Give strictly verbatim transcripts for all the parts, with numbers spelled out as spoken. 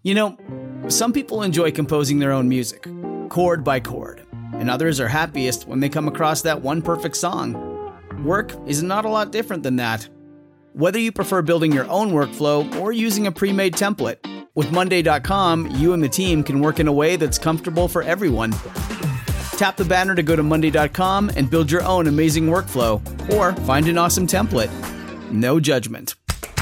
You know, some people enjoy composing their own music, chord by chord, and others are happiest when they come across that one perfect song. Work is not a lot different than that. Whether you prefer building your own workflow or using a pre-made template, with Monday dot com, you and the team can work in a way that's comfortable for everyone. Tap the banner to go to Monday dot com and build your own amazing workflow, or find an awesome template. No judgment.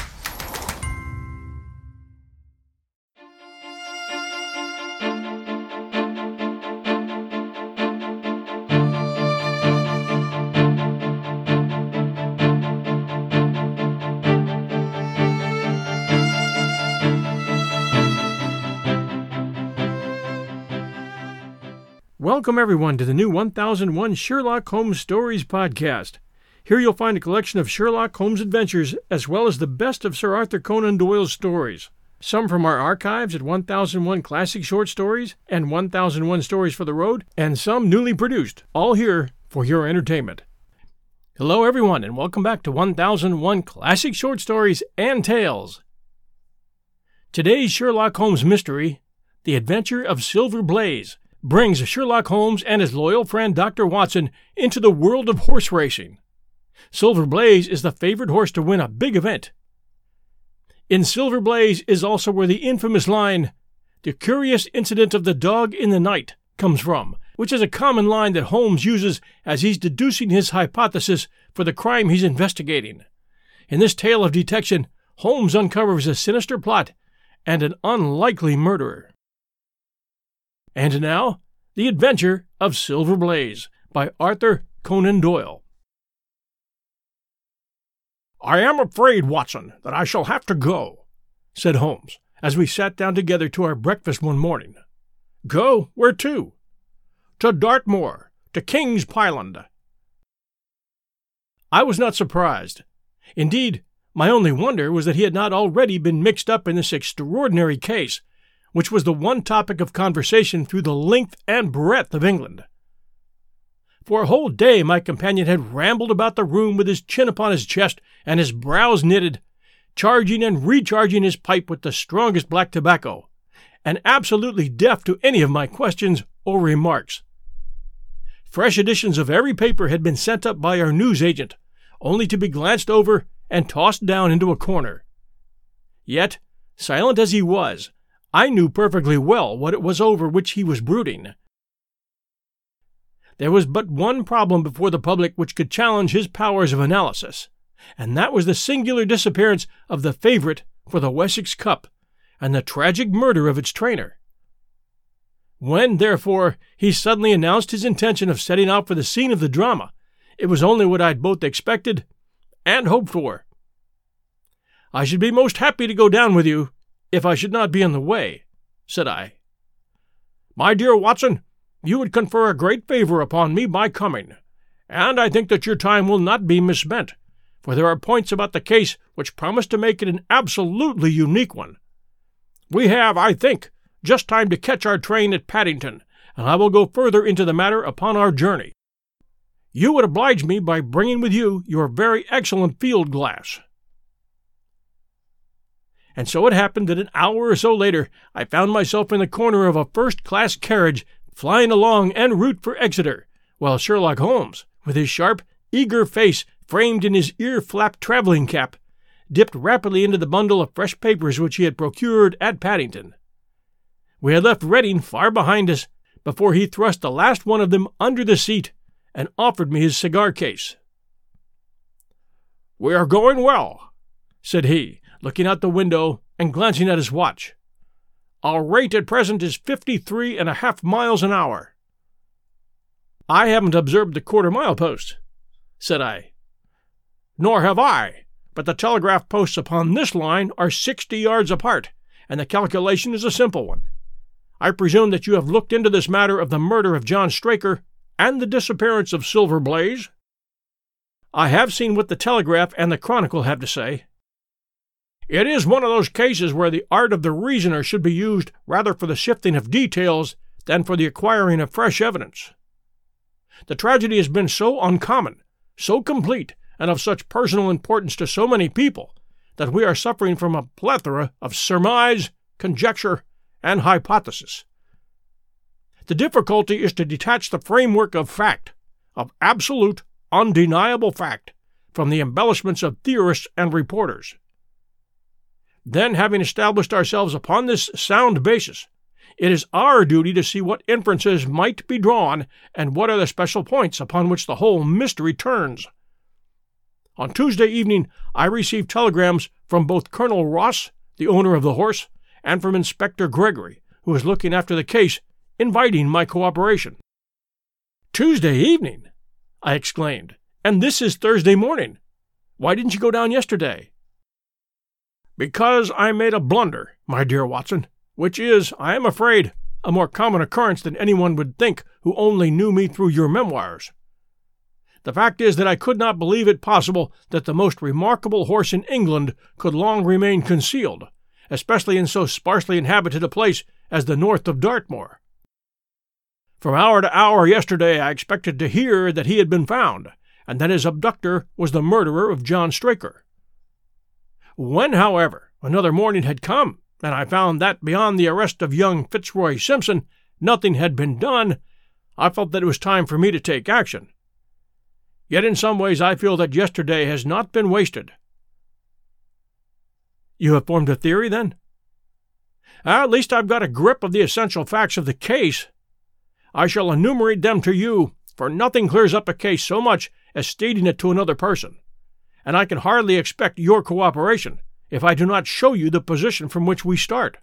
Welcome, everyone, to the new one thousand one Sherlock Holmes Stories podcast. Here you'll find a collection of Sherlock Holmes adventures, as well as the best of Sir Arthur Conan Doyle's stories. Some from our archives at one thousand one Classic Short Stories and one thousand one Stories for the Road, and some newly produced, all here for your entertainment. Hello, everyone, and welcome back to one thousand one Classic Short Stories and Tales. Today's Sherlock Holmes mystery, The Adventure of Silver Blaze, brings Sherlock Holmes and his loyal friend Doctor Watson into the world of horse racing. Silver Blaze is the favorite horse to win a big event. In Silver Blaze is also where the infamous line, "The curious incident of the dog in the night," comes from, which is a common line that Holmes uses as he's deducing his hypothesis for the crime he's investigating. In this tale of detection, Holmes uncovers a sinister plot and an unlikely murderer. And now, The Adventure of Silver Blaze by Arthur Conan Doyle. "I am afraid, Watson, that I shall have to go," said Holmes, as we sat down together to our breakfast one morning. "Go? Where to?" "To Dartmoor, to King's Pyland." I was not surprised. Indeed, my only wonder was that he had not already been mixed up in this extraordinary case, which was the one topic of conversation through the length and breadth of England. For a whole day my companion had rambled about the room with his chin upon his chest and his brows knitted, charging and recharging his pipe with the strongest black tobacco, and absolutely deaf to any of my questions or remarks. Fresh editions of every paper had been sent up by our news agent, only to be glanced over and tossed down into a corner. Yet, silent as he was, I knew perfectly well what it was over which he was brooding. There was but one problem before the public which could challenge his powers of analysis, and that was the singular disappearance of the favorite for the Wessex Cup, and the tragic murder of its trainer. When, therefore, he suddenly announced his intention of setting out for the scene of the drama, it was only what I'd both expected and hoped for. "I should be most happy to go down with you, if I should not be in the way," said I. "My dear Watson, you would confer a great favor upon me by coming, and I think that your time will not be misspent, for there are points about the case which promise to make it an absolutely unique one. We have, I think, just time to catch our train at Paddington, and I will go further into the matter upon our journey. You would oblige me by bringing with you your very excellent field glass." And so it happened that an hour or so later I found myself in the corner of a first-class carriage flying along en route for Exeter, while Sherlock Holmes, with his sharp, eager face framed in his ear-flapped travelling cap, dipped rapidly into the bundle of fresh papers which he had procured at Paddington. We had left Reading far behind us before he thrust the last one of them under the seat and offered me his cigar-case. "We are going well," said he, looking out the window and glancing at his watch. "Our rate at present is fifty-three and a half miles an hour." "I haven't observed the quarter-mile post," said I. "Nor have I, but the telegraph posts upon this line are sixty yards apart, and the calculation is a simple one. I presume that you have looked into this matter of the murder of John Straker and the disappearance of Silver Blaze?" "I have seen what the Telegraph and the Chronicle have to say." "It is one of those cases where the art of the reasoner should be used rather for the sifting of details than for the acquiring of fresh evidence. The tragedy has been so uncommon, so complete, and of such personal importance to so many people, that we are suffering from a plethora of surmise, conjecture, and hypothesis. The difficulty is to detach the framework of fact, of absolute, undeniable fact, from the embellishments of theorists and reporters. Then, having established ourselves upon this sound basis, it is our duty to see what inferences might be drawn and what are the special points upon which the whole mystery turns. On Tuesday evening I received telegrams from both Colonel Ross, the owner of the horse, and from Inspector Gregory, who is looking after the case, inviting my cooperation. "Tuesday evening!" I exclaimed. "And this is Thursday morning. Why didn't you go down yesterday?" "Because I made a blunder, my dear Watson, which is, I am afraid, a more common occurrence than anyone would think who only knew me through your memoirs. The fact is that I could not believe it possible that the most remarkable horse in England could long remain concealed, especially in so sparsely inhabited a place as the north of Dartmoor. From hour to hour yesterday I expected to hear that he had been found, and that his abductor was the murderer of John Straker. When, however, another morning had come, and I found that beyond the arrest of young Fitzroy Simpson nothing had been done, I felt that it was time for me to take action. Yet in some ways I feel that yesterday has not been wasted." "You have formed a theory, then?" "At least I've got a grip of the essential facts of the case. I shall enumerate them to you, for nothing clears up a case so much as stating it to another person, and I can hardly expect your cooperation if I do not show you the position from which we start."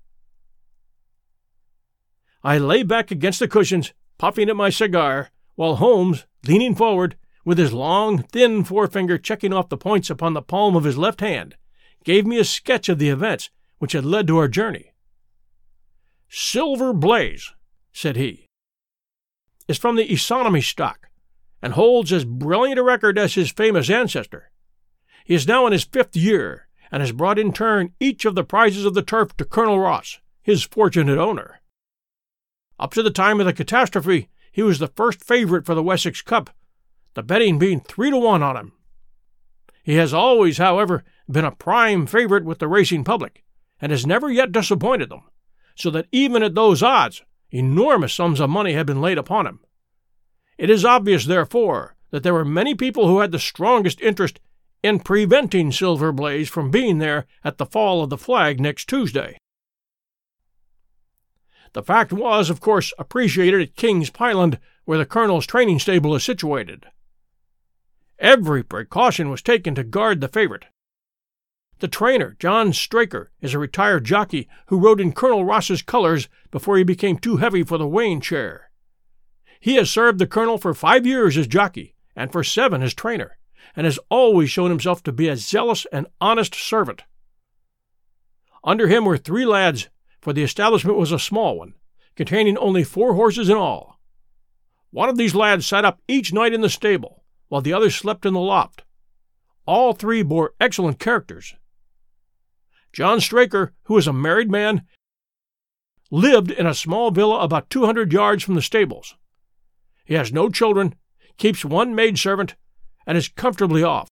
I lay back against the cushions, puffing at my cigar, while Holmes, leaning forward, with his long, thin forefinger checking off the points upon the palm of his left hand, gave me a sketch of the events which had led to our journey. "Silver Blaze," said he, "is from the Isonomy stock, and holds as brilliant a record as his famous ancestor. He is now in his fifth year, and has brought in turn each of the prizes of the turf to Colonel Ross, his fortunate owner. Up to the time of the catastrophe, he was the first favorite for the Wessex Cup, the betting being three to one on him. He has always, however, been a prime favorite with the racing public, and has never yet disappointed them, so that even at those odds, enormous sums of money have been laid upon him. It is obvious, therefore, that there were many people who had the strongest interest in preventing Silver Blaze from being there at the fall of the flag next Tuesday. The fact was, of course, appreciated at King's Pyland, where the Colonel's training stable is situated. Every precaution was taken to guard the favorite. The trainer, John Straker, is a retired jockey who rode in Colonel Ross's colors before he became too heavy for the weighing chair. He has served the Colonel for five years as jockey, and for seven as trainer, and has always shown himself to be a zealous and honest servant. Under him were three lads, for the establishment was a small one, containing only four horses in all. One of these lads sat up each night in the stable, while the others slept in the loft. All three bore excellent characters. John Straker, who is a married man, lived in a small villa about two hundred yards from the stables. He has no children, keeps one maidservant, and is comfortably off.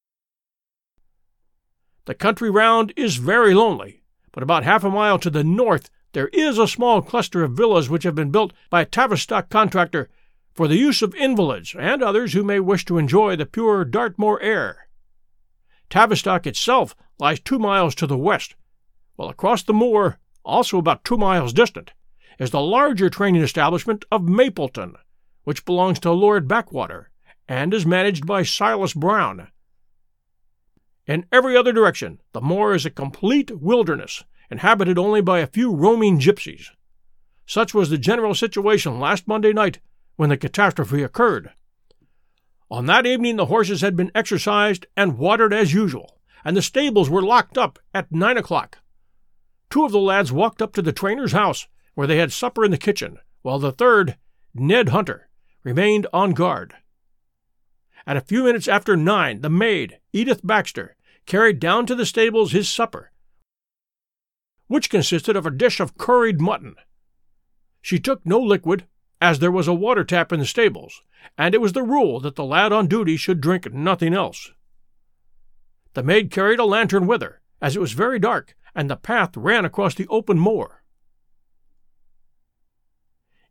The country round is very lonely, but about half a mile to the north there is a small cluster of villas which have been built by a Tavistock contractor for the use of invalids and others who may wish to enjoy the pure Dartmoor air. Tavistock itself lies two miles to the west, while across the moor, also about two miles distant, is the larger training establishment of Mapleton, which belongs to Lord Backwater, and is managed by Silas Brown. In every other direction, the moor is a complete wilderness, inhabited only by a few roaming gypsies. Such was the general situation last Monday night, when the catastrophe occurred. On that evening the horses had been exercised and watered as usual, and the stables were locked up at nine o'clock. Two of the lads walked up to the trainer's house, where they had supper in the kitchen, while the third, Ned Hunter, remained on guard. At a few minutes after nine, the maid, Edith Baxter, carried down to the stables his supper, which consisted of a dish of curried mutton. She took no liquid, as there was a water tap in the stables, and it was the rule that the lad on duty should drink nothing else. The maid carried a lantern with her, as it was very dark, and the path ran across the open moor.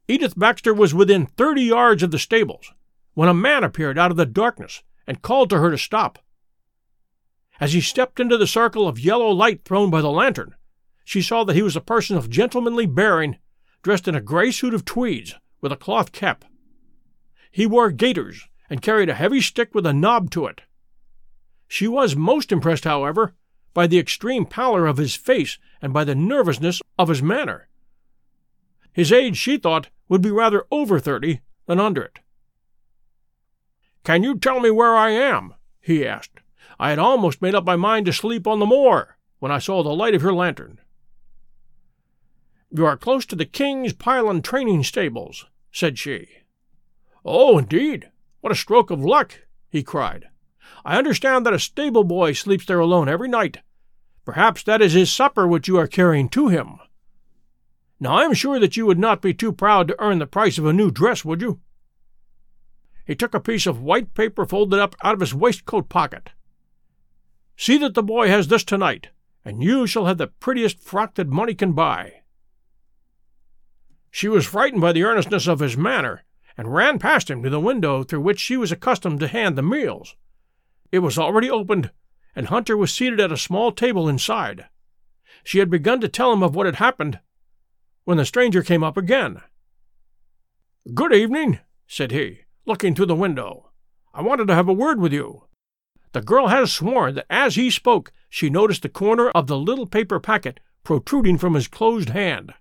Edith Baxter was within thirty yards of the stables when a man appeared out of the darkness and called to her to stop. As he stepped into the circle of yellow light thrown by the lantern, she saw that he was a person of gentlemanly bearing, dressed in a gray suit of tweeds with a cloth cap. He wore gaiters and carried a heavy stick with a knob to it. She was most impressed, however, by the extreme pallor of his face and by the nervousness of his manner. His age, she thought, would be rather over thirty than under it. "Can you tell me where I am?" he asked. "I had almost made up my mind to sleep on the moor when I saw the light of your lantern." "You are close to the King's Pylon training stables," said she. "Oh, indeed! What a stroke of luck!" he cried. "I understand that a stable boy sleeps there alone every night. Perhaps that is his supper which you are carrying to him. Now I am sure that you would not be too proud to earn the price of a new dress, would you?" He took a piece of white paper folded up out of his waistcoat pocket. "See that the boy has this tonight, and you shall have the prettiest frock that money can buy." She was frightened by the earnestness of his manner, and ran past him to the window through which she was accustomed to hand the meals. It was already opened, and Hunter was seated at a small table inside. She had begun to tell him of what had happened, when the stranger came up again. "Good evening," said he, looking through the window. "I wanted to have a word with you." The girl has sworn that as he spoke she noticed the corner of the little paper packet protruding from his closed hand.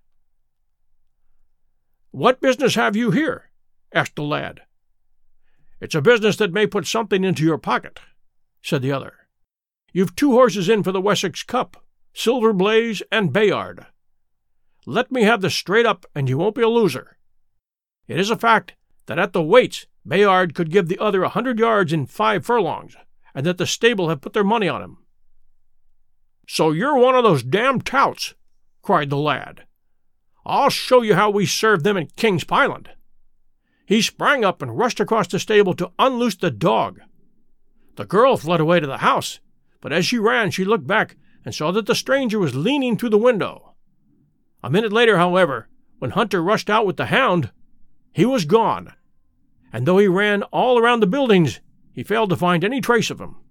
"What business have you here?" asked the lad. "It's a business that may put something into your pocket," said the other. "You've two horses in for the Wessex Cup, Silver Blaze and Bayard. Let me have the straight up, and you won't be a loser. It is a fact that at the weights Bayard could give the other a hundred yards in five furlongs, and that the stable have put their money on him." "So you're one of those damned touts!" cried the lad. "I'll show you how we serve them in King's Pylon." He sprang up and rushed across the stable to unloose the dog. The girl fled away to the house, but as she ran she looked back and saw that the stranger was leaning through the window. A minute later, however, when Hunter rushed out with the hound, he was gone, and though he ran all around the buildings, he failed to find any trace of him.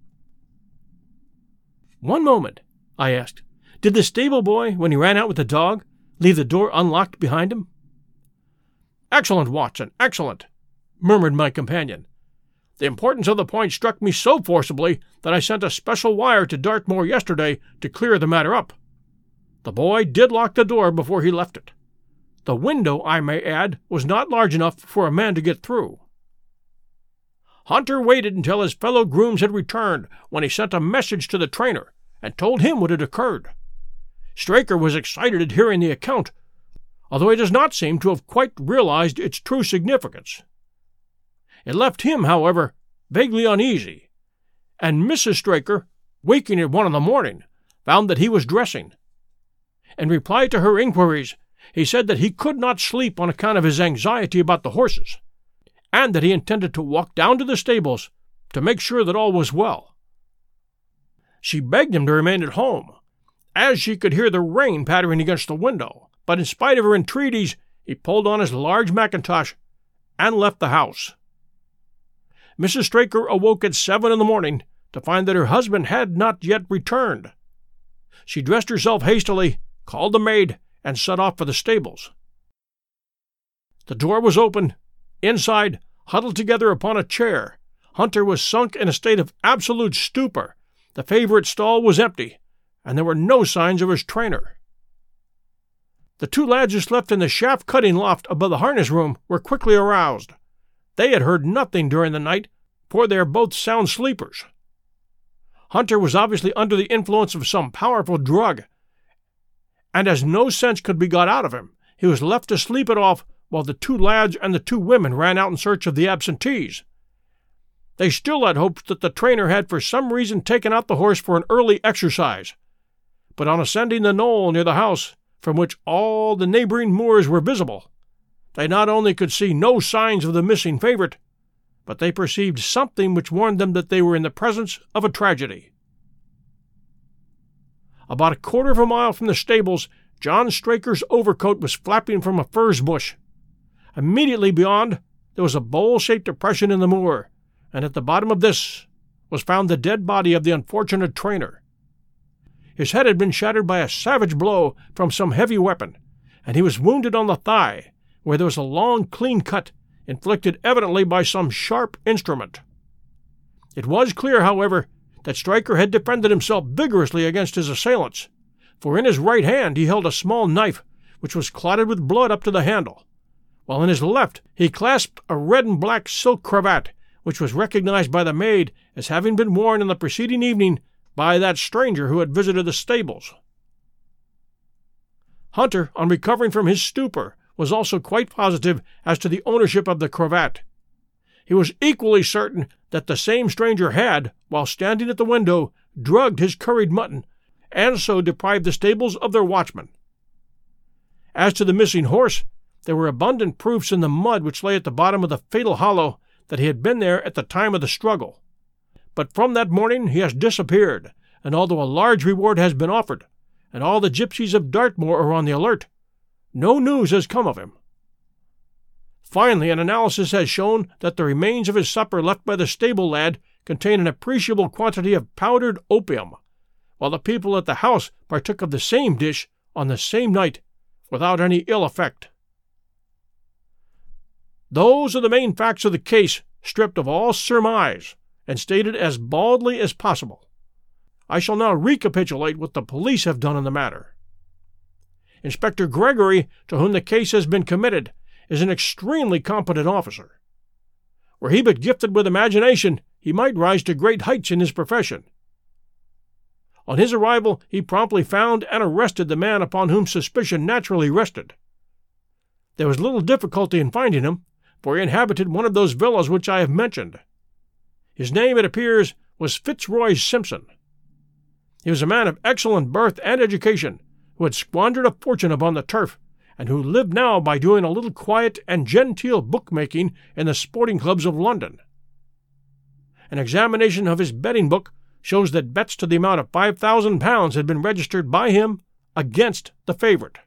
"One moment," I asked. "Did the stable boy, when he ran out with the dog, leave the door unlocked behind him?" "Excellent, Watson, excellent," murmured my companion. "The importance of the point struck me so forcibly that I sent a special wire to Dartmoor yesterday to clear the matter up. The boy did lock the door before he left it. The window, I may add, was not large enough for a man to get through. Hunter waited until his fellow grooms had returned, when he sent a message to the trainer and told him what had occurred. Straker was excited at hearing the account, although he does not seem to have quite realized its true significance. It left him, however, vaguely uneasy, and Missus Straker, waking at one in the morning, found that he was dressing. In reply to her inquiries, he said that he could not sleep on account of his anxiety about the horses, and that he intended to walk down to the stables to make sure that all was well. She begged him to remain at home, as she could hear the rain pattering against the window, but in spite of her entreaties, he pulled on his large mackintosh and left the house. Missus Straker awoke at seven in the morning to find that her husband had not yet returned. She dressed herself hastily, called the maid, and set off for the stables. The door was open. Inside, huddled together upon a chair, Hunter was sunk in a state of absolute stupor. The favorite stall was empty, and there were no signs of his trainer. The two lads who slept in the shaft-cutting loft above the harness room were quickly aroused. They had heard nothing during the night, for they are both sound sleepers. Hunter was obviously under the influence of some powerful drug, and as no sense could be got out of him, he was left to sleep it off while the two lads and the two women ran out in search of the absentees. They still had hopes that the trainer had for some reason taken out the horse for an early exercise, but on ascending the knoll near the house, from which all the neighboring moors were visible, they not only could see no signs of the missing favorite, but they perceived something which warned them that they were in the presence of a tragedy. About a quarter of a mile from the stables, John Straker's overcoat was flapping from a furze bush. Immediately beyond, there was a bowl-shaped depression in the moor, and at the bottom of this was found the dead body of the unfortunate trainer. His head had been shattered by a savage blow from some heavy weapon, and he was wounded on the thigh, where there was a long, clean cut, inflicted evidently by some sharp instrument. It was clear, however, that Stryker had defended himself vigorously against his assailants, for in his right hand he held a small knife which was clotted with blood up to the handle, while in his left he clasped a red and black silk cravat which was recognized by the maid as having been worn on the preceding evening by that stranger who had visited the stables. Hunter, on recovering from his stupor, was also quite positive as to the ownership of the cravat. He was equally certain that the same stranger had, while standing at the window, drugged his curried mutton, and so deprived the stables of their watchman. As to the missing horse, there were abundant proofs in the mud which lay at the bottom of the fatal hollow that he had been there at the time of the struggle. But from that morning he has disappeared, and although a large reward has been offered, and all the gypsies of Dartmoor are on the alert, no news has come of him. Finally, an analysis has shown that the remains of his supper left by the stable lad contain an appreciable quantity of powdered opium, while the people at the house partook of the same dish on the same night without any ill effect. Those are the main facts of the case, stripped of all surmise and stated as baldly as possible. I shall now recapitulate what the police have done in the matter. Inspector Gregory, to whom the case has been committed, is an extremely competent officer. Were he but gifted with imagination, he might rise to great heights in his profession. On his arrival, he promptly found and arrested the man upon whom suspicion naturally rested. There was little difficulty in finding him, for he inhabited one of those villas which I have mentioned. His name, it appears, was Fitzroy Simpson. He was a man of excellent birth and education, who had squandered a fortune upon the turf, and who lived now by doing a little quiet and genteel bookmaking in the sporting clubs of London. An examination of his betting book shows that bets to the amount of five thousand pounds had been registered by him against the favourite.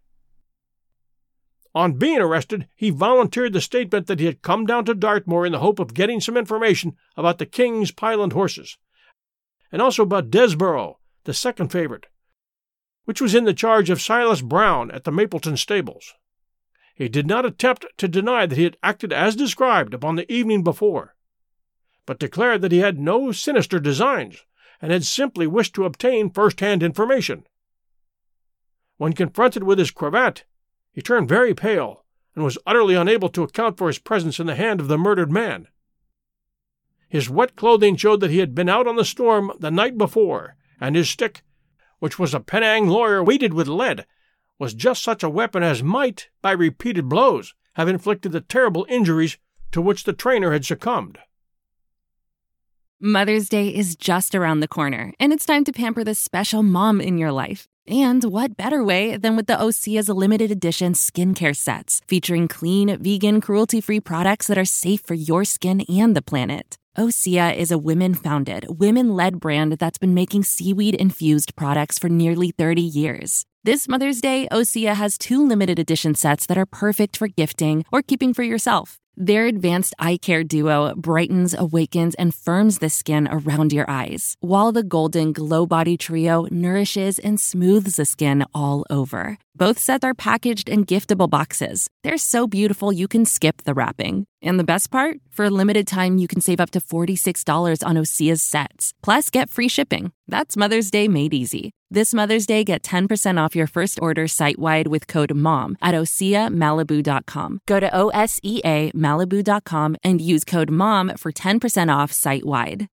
On being arrested, he volunteered the statement that he had come down to Dartmoor in the hope of getting some information about the King's Pyland horses, and also about Desborough, the second favourite, which was in the charge of Silas Brown at the Mapleton stables. He did not attempt to deny that he had acted as described upon the evening before, but declared that he had no sinister designs, and had simply wished to obtain first-hand information. When confronted with his cravat, he turned very pale, and was utterly unable to account for his presence in the hand of the murdered man. His wet clothing showed that he had been out on the storm the night before, and his stick, which was a Penang lawyer weighted with lead, was just such a weapon as might, by repeated blows, have inflicted the terrible injuries to which the trainer had succumbed. Mother's Day is just around the corner, and it's time to pamper the special mom in your life. And what better way than with the Osea's limited edition skincare sets, featuring clean, vegan, cruelty-free products that are safe for your skin and the planet. Osea is a women-founded, women-led brand that's been making seaweed-infused products for nearly thirty years. This Mother's Day, Osea has two limited edition sets that are perfect for gifting or keeping for yourself. Their advanced eye care duo brightens, awakens, and firms the skin around your eyes, while the Golden Glow Body Trio nourishes and smooths the skin all over. Both sets are packaged in giftable boxes. They're so beautiful you can skip the wrapping. And the best part? For a limited time, you can save up to forty-six dollars on Osea's sets. Plus, get free shipping. That's Mother's Day made easy. This Mother's Day, get ten percent off your first order site-wide with code MOM at osea malibu dot com. Go to O S E A malibu dot com and use code MOM for ten percent off site-wide.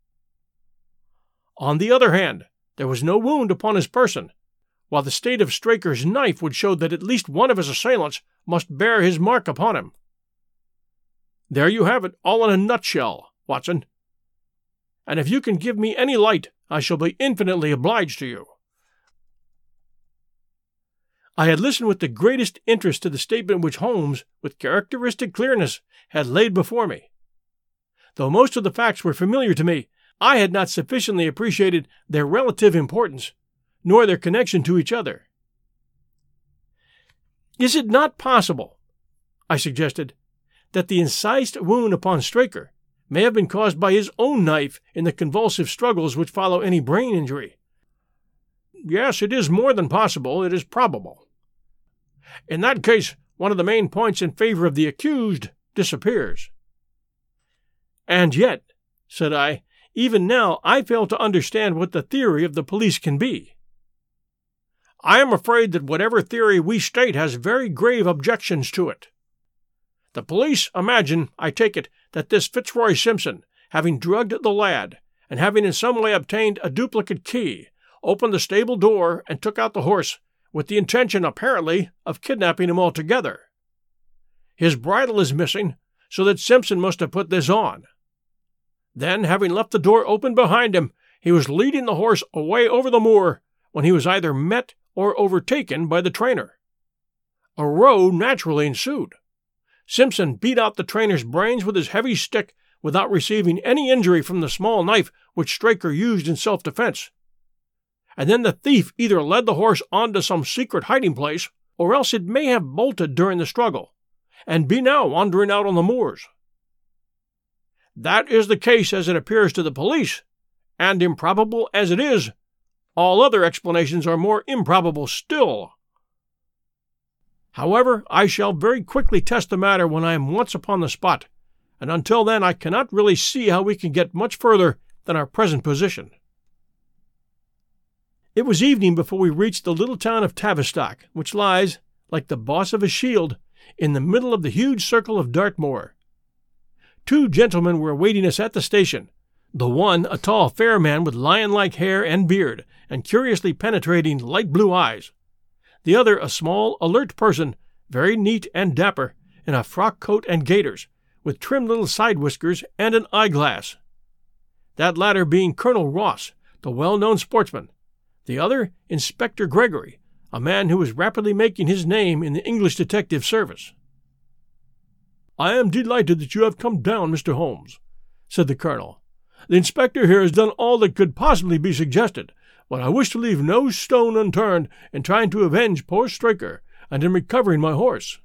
On the other hand, there was no wound upon his person, while the state of Stryker's knife would show that at least one of his assailants must bear his mark upon him. There you have it, all in a nutshell, Watson. And if you can give me any light, I shall be infinitely obliged to you. I had listened with the greatest interest to the statement which Holmes, with characteristic clearness, had laid before me. Though most of the facts were familiar to me, I had not sufficiently appreciated their relative importance, nor their connection to each other. Is it not possible, I suggested, that the incised wound upon Straker may have been caused by his own knife in the convulsive struggles which follow any brain injury. Yes, it is more than possible, it is probable. In that case, one of the main points in favor of the accused disappears. And yet, said I, even now I fail to understand what the theory of the police can be. I am afraid that whatever theory we state has very grave objections to it. The police imagine, I take it, that this Fitzroy Simpson, having drugged the lad, and having in some way obtained a duplicate key, opened the stable door and took out the horse, with the intention, apparently, of kidnapping him altogether. His bridle is missing, so that Simpson must have put this on. Then, having left the door open behind him, he was leading the horse away over the moor when he was either met or overtaken by the trainer. A row naturally ensued. Simpson beat out the trainer's brains with his heavy stick without receiving any injury from the small knife which Straker used in self-defense. And then the thief either led the horse on to some secret hiding place, or else it may have bolted during the struggle, and be now wandering out on the moors. That is the case as it appears to the police, and improbable as it is, all other explanations are more improbable still. However, I shall very quickly test the matter when I am once upon the spot, and until then I cannot really see how we can get much further than our present position. It was evening before we reached the little town of Tavistock, which lies, like the boss of a shield, in the middle of the huge circle of Dartmoor. Two gentlemen were awaiting us at the station, the one a tall, fair man with lion-like hair and beard, and curiously penetrating light blue eyes. The other a small, alert person, very neat and dapper, in a frock coat and gaiters, with trim little side whiskers and an eyeglass. That latter being Colonel Ross, the well-known sportsman. The other, Inspector Gregory, a man who was rapidly making his name in the English detective service. "I am delighted that you have come down, Mister Holmes," said the colonel. "The inspector here has done all that could possibly be suggested, but I wish to leave no stone unturned in trying to avenge poor Straker and in recovering my horse."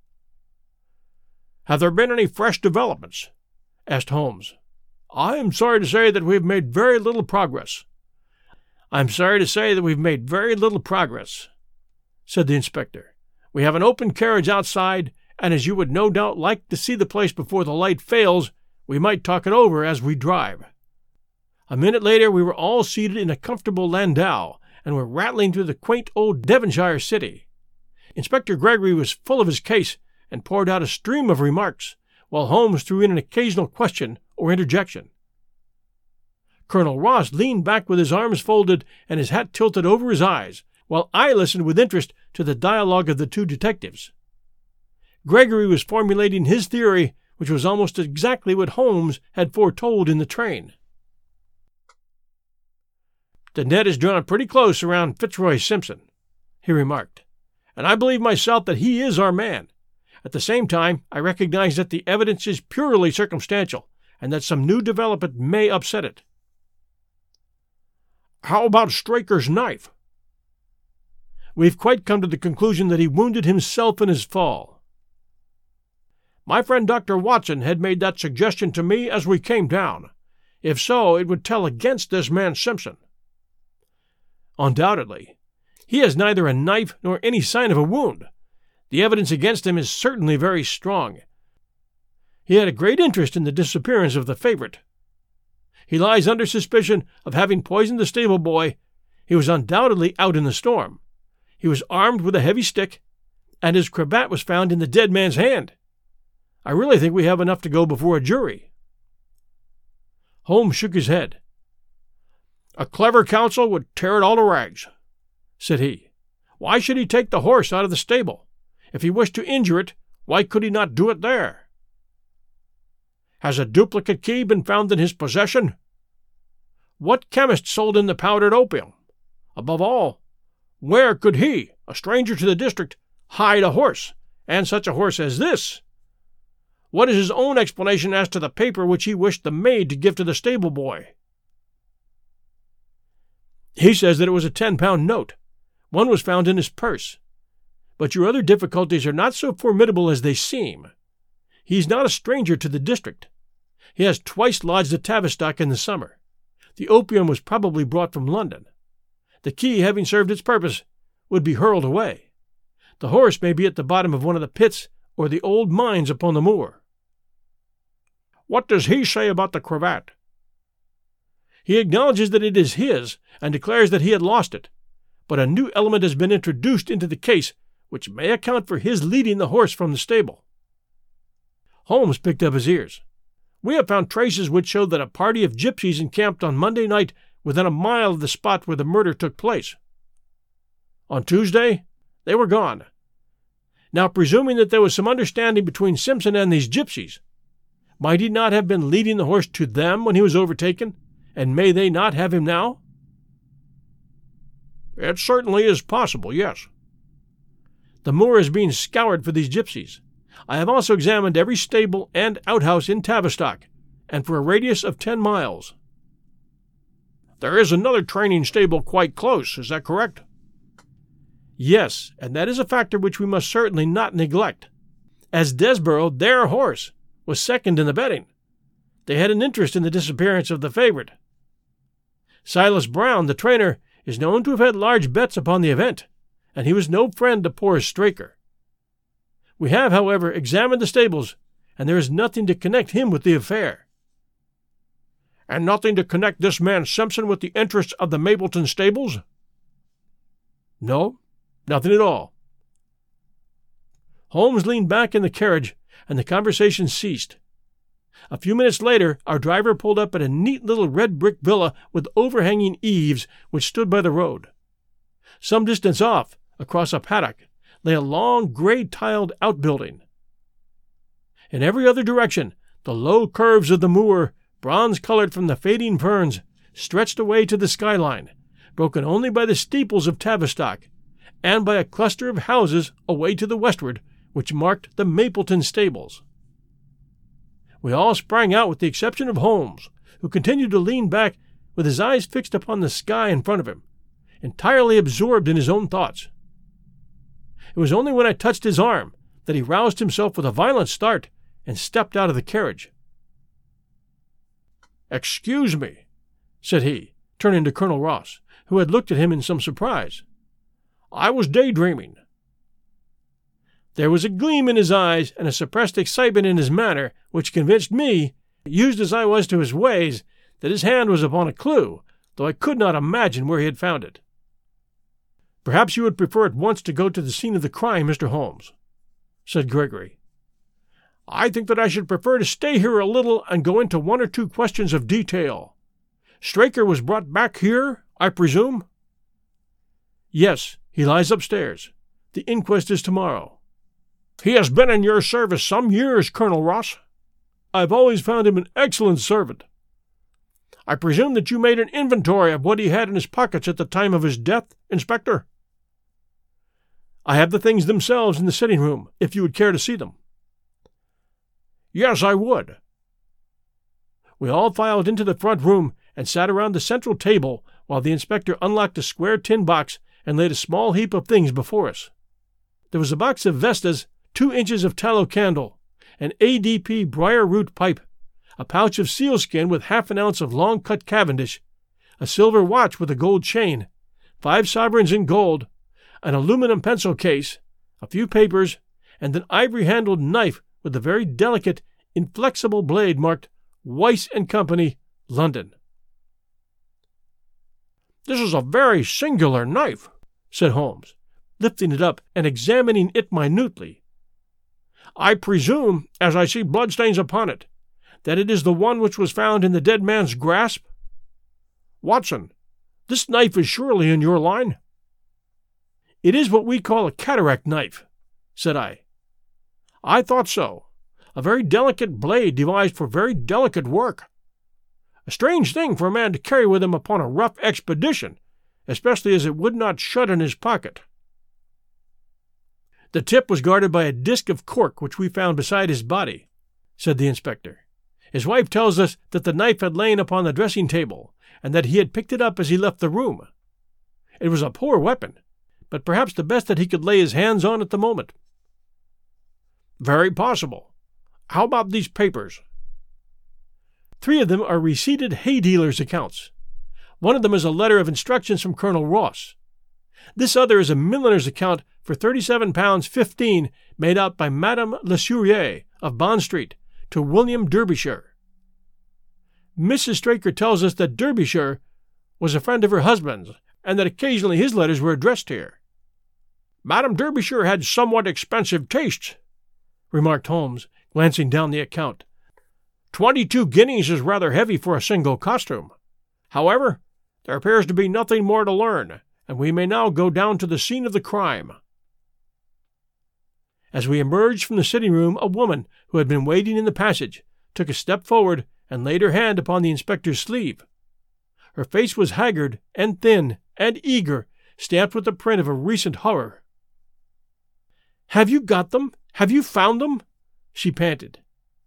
"Have there been any fresh developments?" asked Holmes. "I am sorry to say that we have made very little progress." "I am sorry to say that we've made very little progress," said the inspector. "We have an open carriage outside, and as you would no doubt like to see the place before the light fails, we might talk it over as we drive." A minute later we were all seated in a comfortable landau, and were rattling through the quaint old Devonshire city. Inspector Gregory was full of his case, and poured out a stream of remarks, while Holmes threw in an occasional question or interjection. Colonel Ross leaned back with his arms folded and his hat tilted over his eyes, while I listened with interest to the dialogue of the two detectives. Gregory was formulating his theory, which was almost exactly what Holmes had foretold in the train. "The net is drawn pretty close around Fitzroy Simpson," he remarked, "and I believe myself that he is our man. At the same time, I recognize that the evidence is purely circumstantial, and that some new development may upset it." "How about Straker's knife?" "We've quite come to the conclusion that he wounded himself in his fall." "My friend Doctor Watson had made that suggestion to me as we came down. If so, it would tell against this man Simpson." "Undoubtedly. He has neither a knife nor any sign of a wound. The evidence against him is certainly very strong. He had a great interest in the disappearance of the favorite. He lies under suspicion of having poisoned the stable boy. He was undoubtedly out in the storm. He was armed with a heavy stick, and his cravat was found in the dead man's hand. I really think we have enough to go before a jury." Holmes shook his head. "A clever counsel would tear it all to rags," said he. "Why should he take the horse out of the stable? If he wished to injure it, why could he not do it there? Has a duplicate key been found in his possession? What chemist sold him the powdered opium? Above all, where could he, a stranger to the district, hide a horse, and such a horse as this? What is his own explanation as to the paper which he wished the maid to give to the stable boy?" "He says that it was a ten-pound note. One was found in his purse. but your other difficulties are not so formidable as they seem. He's not a stranger to the district. He has twice lodged at Tavistock in the summer. The opium was probably brought from London. The key, having served its purpose, would be hurled away. The horse may be at the bottom of one of the pits or the old mines upon the moor. What does he say about the cravat? He acknowledges that it is his, and declares that he had lost it, but a new element has been introduced into the case which may account for his leading the horse from the stable. Holmes picked up his ears. We have found traces which show that a party of gypsies encamped on Monday night within a mile of the spot where the murder took place. On Tuesday, they were gone. Now, presuming that there was some understanding between Simpson and these gypsies, might he not have been leading the horse to them when he was overtaken, and may they not have him now? It certainly is possible, yes. The moor is being scoured for these gypsies. I have also examined every stable and outhouse in Tavistock, and for a radius of ten miles. There is another training stable quite close, is that correct? Yes, and that is a factor which we must certainly not neglect. As Desborough, their horse, was second in the betting, they had an interest in the disappearance of the favorite. Silas Brown, the trainer, is known to have had large bets upon the event, and he was no friend to poor Straker. We have, however, examined the stables, and there is nothing to connect him with the affair. And nothing to connect this man Simpson with the interests of the Mapleton stables? No, nothing at all. Holmes leaned back in the carriage, and the conversation ceased. A few minutes later, our driver pulled up at a neat little red brick villa with overhanging eaves which stood by the road. Some distance off, across a paddock, lay a long grey-tiled outbuilding. In every other direction, the low curves of the moor, bronze-colored from the fading ferns, stretched away to the skyline, broken only by the steeples of Tavistock, and by a cluster of houses away to the westward, which marked the Mapleton stables. We all sprang out with the exception of Holmes, who continued to lean back with his eyes fixed upon the sky in front of him, entirely absorbed in his own thoughts. It was only when I touched his arm that he roused himself with a violent start and stepped out of the carriage. "Excuse me," said he, turning to Colonel Ross, who had looked at him in some surprise. "I was daydreaming." There was a gleam in his eyes and a suppressed excitement in his manner which convinced me, used as I was to his ways, that his hand was upon a clue, though I could not imagine where he had found it. "Perhaps you would prefer at once to go to the scene of the crime, Mister Holmes," said Gregory. "I think that I should prefer to stay here a little and go into one or two questions of detail. Straker was brought back here, I presume?" "Yes, he lies upstairs. The inquest is tomorrow." "He has been in your service some years, Colonel Ross." "I have always found him an excellent servant." "I presume that you made an inventory of what he had in his pockets at the time of his death, Inspector?" "I have the things themselves in the sitting-room, if you would care to see them." "Yes, I would." We all filed into the front room and sat around the central table while the inspector unlocked a square tin box and laid a small heap of things before us. There was a box of Vestas, two inches of tallow candle, an A D P briar-root pipe, a pouch of sealskin with half an ounce of long-cut Cavendish, a silver watch with a gold chain, five sovereigns in gold, an aluminum pencil case, a few papers, and an ivory-handled knife with a very delicate, inflexible blade marked Weiss and Company, London. "This is a very singular knife," said Holmes, lifting it up and examining it minutely. "I presume, as I see bloodstains upon it, that it is the one which was found in the dead man's grasp? Watson, this knife is surely in your line?" "It is what we call a cataract knife," said I. "I thought so. A very delicate blade devised for very delicate work. A strange thing for a man to carry with him upon a rough expedition, especially as it would not shut in his pocket." "The tip was guarded by a disc of cork which we found beside his body," said the inspector. "His wife tells us that the knife had lain upon the dressing-table, and that he had picked it up as he left the room. It was a poor weapon, but perhaps the best that he could lay his hands on at the moment. Very possible. How about these papers? Three of them are receipted hay dealers' accounts. One of them is a letter of instructions from Colonel Ross. This other is a milliner's account for thirty-seven pounds fifteen made out by Madame Le Sourier of Bond Street to William Derbyshire. Missus Straker tells us that Derbyshire was a friend of her husband's, and that occasionally his letters were addressed here. Madame Derbyshire had somewhat expensive tastes, remarked Holmes, glancing down the account. Twenty-two guineas is rather heavy for a single costume. However, there appears to be nothing more to learn, and we may now go down to the scene of the crime. As we emerged from the sitting-room, a woman, who had been waiting in the passage, took a step forward and laid her hand upon the inspector's sleeve. Her face was haggard and thin and eager, stamped with the print of a recent horror. "Have you got them? Have you found them?" she panted.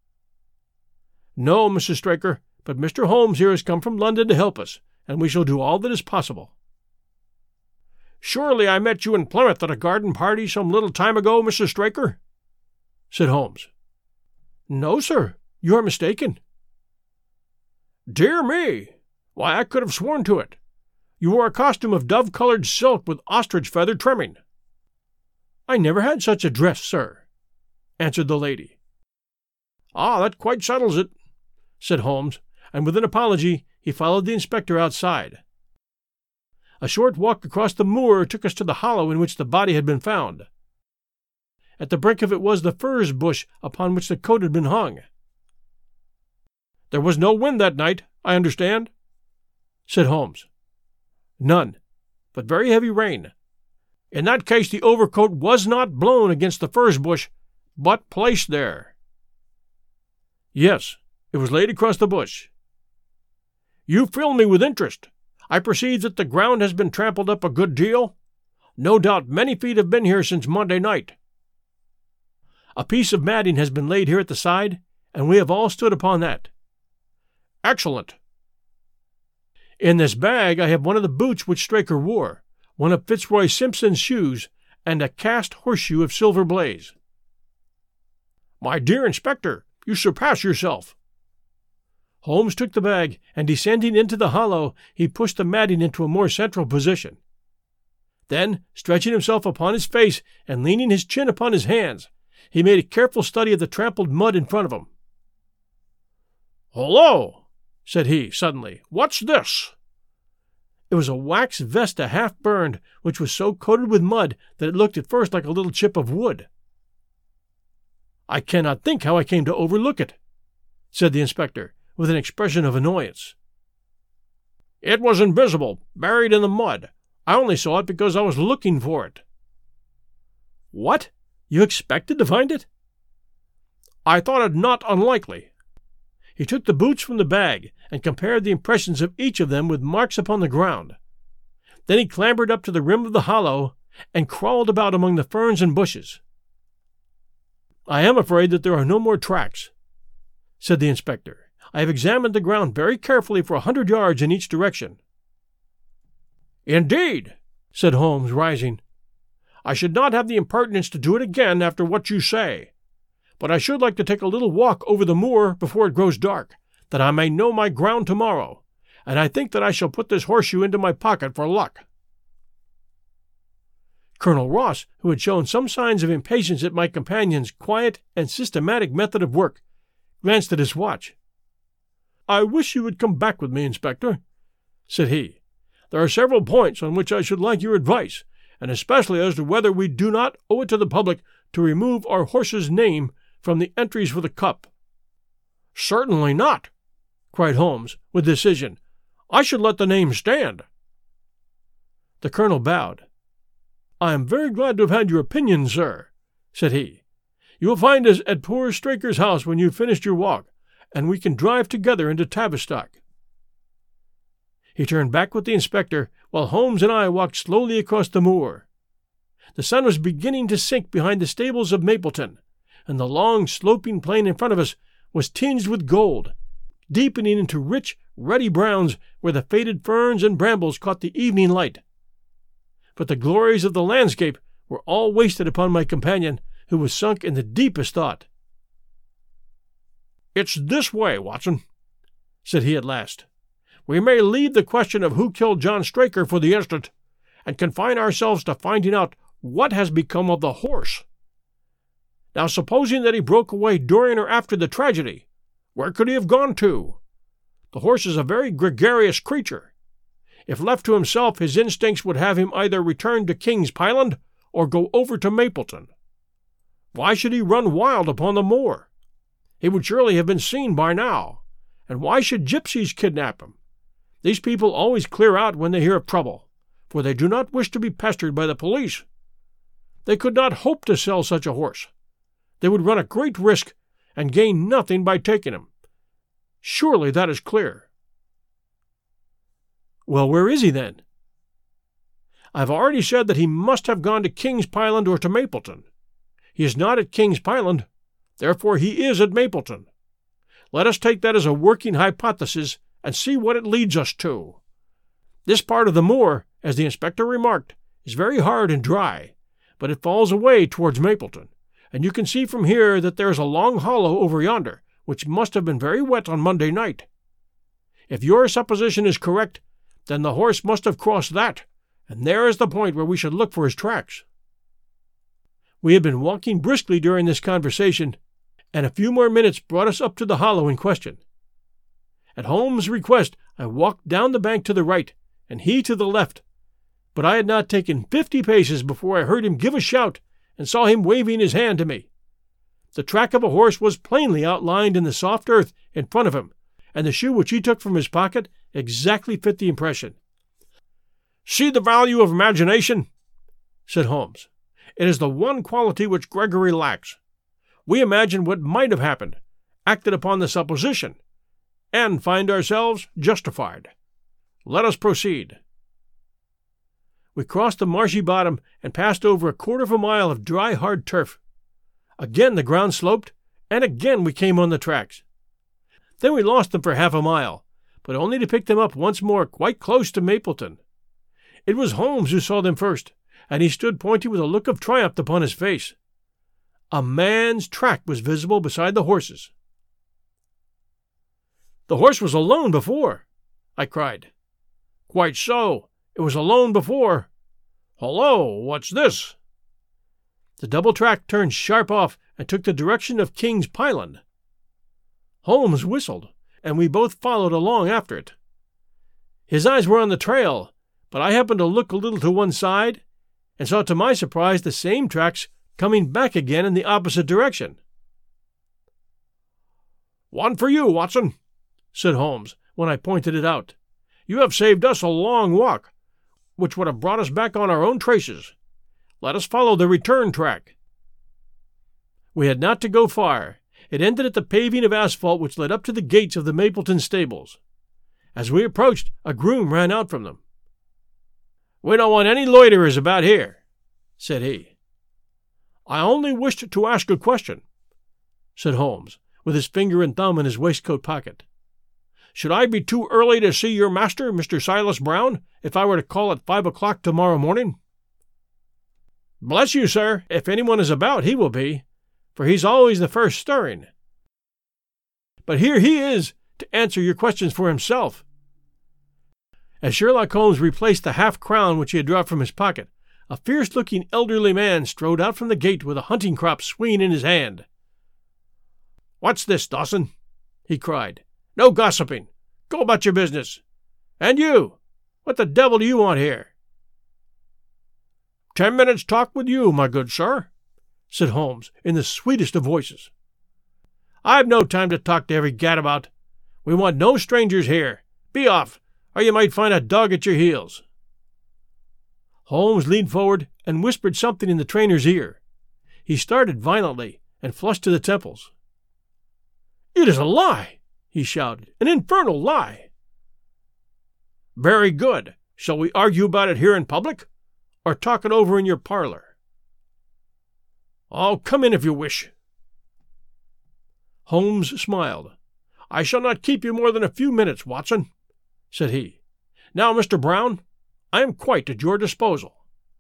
"No, Missus Straker, but Mister Holmes here has come from London to help us, and we shall do all that is possible." "Surely I met you in Plymouth at a garden party some little time ago, Missus Straker?" said Holmes. "No, sir, you are mistaken." "Dear me! Why, I could have sworn to it. You wore a costume of dove-colored silk with ostrich feather trimming." "I never had such a dress, sir," answered the lady. "Ah, that quite settles it," said Holmes, and with an apology he followed the inspector outside. A short walk across the moor took us to the hollow in which the body had been found. At the brink of it was the furze bush upon which the coat had been hung. "There was no wind that night, I understand?" said Holmes. "None, but very heavy rain. In that case the overcoat was not blown against the furze bush, but placed there." "Yes, it was laid across the bush." "You fill me with interest. I perceive that the ground has been trampled up a good deal. No doubt many feet have been here since Monday night." "A piece of matting has been laid here at the side, and we have all stood upon that." "Excellent." "In this bag I have one of the boots which Straker wore, one of Fitzroy Simpson's shoes, and a cast horseshoe of silver blaze." "My dear Inspector, you surpass yourself." Holmes took the bag, and descending into the hollow, he pushed the matting into a more central position. Then, stretching himself upon his face and leaning his chin upon his hands, he made a careful study of the trampled mud in front of him. "Hullo!" said he, suddenly. "What's this?" It was a wax vesta half burned, which was so coated with mud that it looked at first like a little chip of wood. "I cannot think how I came to overlook it," said the inspector, with an expression of annoyance. "It was invisible, buried in the mud. I only saw it because I was looking for it." "What? You expected to find it?" "I thought it not unlikely." He took the boots from the bag and compared the impressions of each of them with marks upon the ground. Then he clambered up to the rim of the hollow and crawled about among the ferns and bushes. "I am afraid that there are no more tracks," said the inspector. "I have examined the ground very carefully for a hundred yards in each direction." "Indeed," said Holmes, rising. "I should not have the impertinence to do it again after what you say. But I should like to take a little walk over the moor before it grows dark, that I may know my ground tomorrow, and I think that I shall put this horseshoe into my pocket for luck." Colonel Ross, who had shown some signs of impatience at my companion's quiet and systematic method of work, glanced at his watch. "I wish you would come back with me, Inspector," said he. "There are several points on which I should like your advice, and especially as to whether we do not owe it to the public to remove our horse's name from the entries for the cup." "Certainly not," cried Holmes, with decision. "I should let the name stand." The colonel bowed. "I am very glad to have had your opinion, sir," said he. "You will find us at poor Straker's house when you have finished your walk, and we can drive together into Tavistock." He turned back with the inspector, while Holmes and I walked slowly across the moor. The sun was beginning to sink behind the stables of Mapleton, and the long, sloping plain in front of us was tinged with gold, deepening into rich, ruddy browns where the faded ferns and brambles caught the evening light. but the glories of the landscape were all wasted upon my companion, who was sunk in the deepest thought. "It's this way, Watson," said he at last. "We may leave the question of who killed John Straker for the instant, and confine ourselves to finding out what has become of the horse. Now, supposing that he broke away during or after the tragedy, where could he have gone to? The horse is a very gregarious creature. If left to himself, his instincts would have him either return to King's Pyland or go over to Mapleton. Why should he run wild upon the moor? He would surely have been seen by now. And why should gypsies kidnap him? These people always clear out when they hear of trouble, for they do not wish to be pestered by the police. They could not hope to sell such a horse. They would run a great risk and gain nothing by taking him. Surely that is clear." "Well, where is he, then?" "I have already said that he must have gone to King's Pyland or to Mapleton. He is not at King's Pyland, therefore he is at Mapleton. Let us take that as a working hypothesis and see what it leads us to. This part of the moor, as the inspector remarked, is very hard and dry, but it falls away towards Mapleton, and you can see from here that there is a long hollow over yonder, which must have been very wet on Monday night. If your supposition is correct, then the horse must have crossed that, and there is the point where we should look for his tracks." We had been walking briskly during this conversation, and a few more minutes brought us up to the hollow in question. At Holmes' request, I walked down the bank to the right, and he to the left, but I had not taken fifty paces before I heard him give a shout and saw him waving his hand to me. The track of a horse was plainly outlined in the soft earth in front of him, and the shoe which he took from his pocket exactly fit the impression. "See the value of imagination," said Holmes. "It is the one quality which Gregory lacks. We imagine what might have happened, acted upon the supposition, and find ourselves justified. Let us proceed." We crossed the marshy bottom and passed over a quarter of a mile of dry, hard turf. Again the ground sloped, and again we came on the tracks. Then we lost them for half a mile, but only to pick them up once more quite close to Mapleton. It was Holmes who saw them first, and he stood pointing with a look of triumph upon his face. A man's track was visible beside the horse's. "The horse was alone before," I cried. "Quite so. It was alone before. Hullo, what's this?" The double track turned sharp off and took the direction of King's Pyland. Holmes whistled, and we both followed along after it. His eyes were on the trail, but I happened to look a little to one side, and saw to my surprise the same tracks coming back again in the opposite direction. "One for you, Watson," said Holmes, when I pointed it out. "You have saved us a long walk, which would have brought us back on our own traces. Let us follow the return track." We had not to go far. It ended at the paving of asphalt which led up to the gates of the Mapleton stables. As we approached, a groom ran out from them. "We don't want any loiterers about here," said he. "I only wished to ask a question," said Holmes, with his finger and thumb in his waistcoat pocket. "Should I be too early to see your master, Mister Silas Brown, if I were to call at five o'clock tomorrow morning?" "Bless you, sir, if anyone is about, he will be, for he's always the first stirring. But here he is to answer your questions for himself." As Sherlock Holmes replaced the half-crown which he had dropped from his pocket, a fierce-looking elderly man strode out from the gate with a hunting crop swinging in his hand. "What's this, Dawson?" he cried. "No gossiping. Go about your business. And you, what the devil do you want here?" "Ten minutes' talk with you, my good sir," said Holmes, in the sweetest of voices. "I've no time to talk to every gadabout. We want no strangers here. Be off, or you might find a dog at your heels." Holmes leaned forward and whispered something in the trainer's ear. He started violently and flushed to the temples. "It is a lie!" he shouted. "An infernal lie!" "Very good. Shall we argue about it here in public, or talk it over in your parlor?" "Oh, come in if you wish." Holmes smiled. "I shall not keep you more than a few minutes, Watson," said he. "Now, Mister Brown, I am quite at your disposal."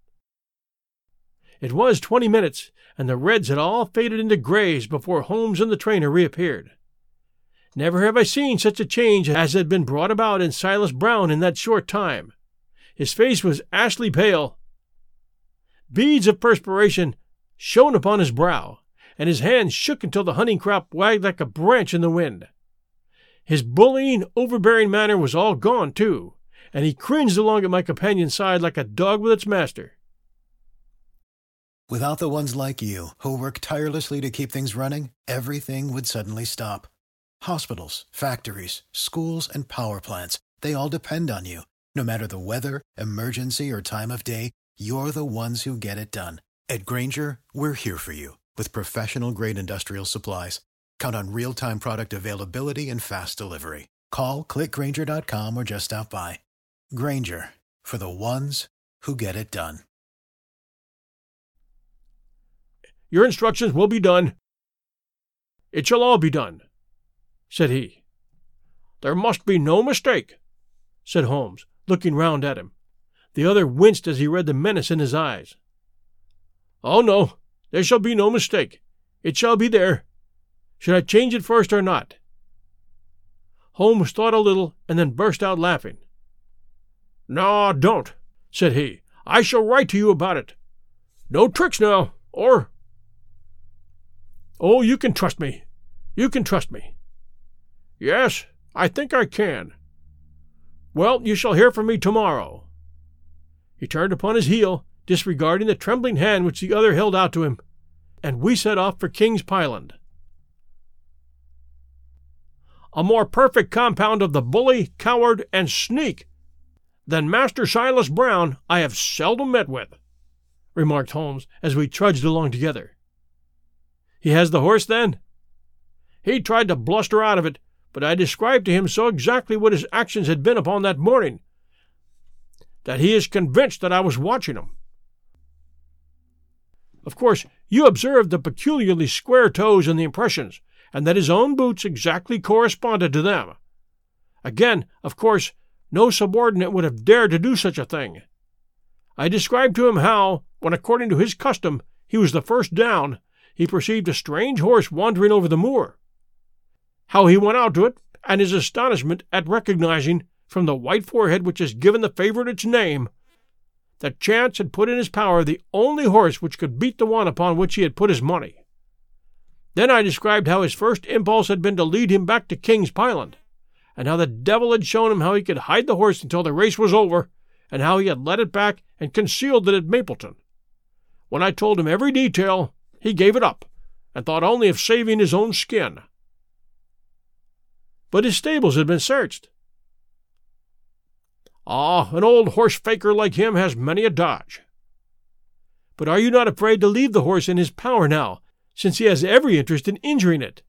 It was twenty minutes, and the reds had all faded into grays before Holmes and the trainer reappeared. Never have I seen such a change as had been brought about in Silas Brown in that short time. His face was ashy pale. Beads of perspiration shone upon his brow, and his hands shook until the hunting crop wagged like a branch in the wind. His bullying, overbearing manner was all gone, too, and he cringed along at my companion's side like a dog with its master. Without the ones like you, who work tirelessly to keep things running, everything would suddenly stop. Hospitals, factories, schools, and power plants, they all depend on you. No matter the weather, emergency, or time of day, you're the ones who get it done. At Grainger, we're here for you with professional-grade industrial supplies. Count on real-time product availability and fast delivery. Call, click Grainger dot com, or just stop by. Grainger, for the ones who get it done. Your instructions will be done. It shall all be done, said he. There must be no mistake, said Holmes, looking round at him. The other winced as he read the menace in his eyes. Oh, no, there shall be no mistake. It shall be there. Should I change it first or not? Holmes thought a little and then burst out laughing. No, don't, said he. I shall write to you about it. No tricks now, or... Oh, you can trust me. You can trust me. Yes, I think I can. Well, you shall hear from me tomorrow. He turned upon his heel, disregarding the trembling hand which the other held out to him, and we set off for King's Pyland. A more perfect compound of the bully, coward, and sneak than Master Silas Brown I have seldom met with, remarked Holmes as we trudged along together. He has the horse, then? He tried to bluster out of it, but I described to him so exactly what his actions had been upon that morning that he is convinced that I was watching him. Of course, you observed the peculiarly square toes in the impressions, and that his own boots exactly corresponded to them. Again, of course, no subordinate would have dared to do such a thing. I described to him how, when according to his custom he was the first down, he perceived a strange horse wandering over the moor. How he went out to it, and his astonishment at recognizing, from the white forehead which has given the favourite its name, that chance had put in his power the only horse which could beat the one upon which he had put his money. Then I described how his first impulse had been to lead him back to King's Pyland, and how the devil had shown him how he could hide the horse until the race was over, and how he had led it back and concealed it at Mapleton. When I told him every detail, he gave it up, and thought only of saving his own skin. But his stables had been searched. Ah, an old horse-faker like him has many a dodge. But are you not afraid to leave the horse in his power now, since he has every interest in injuring it?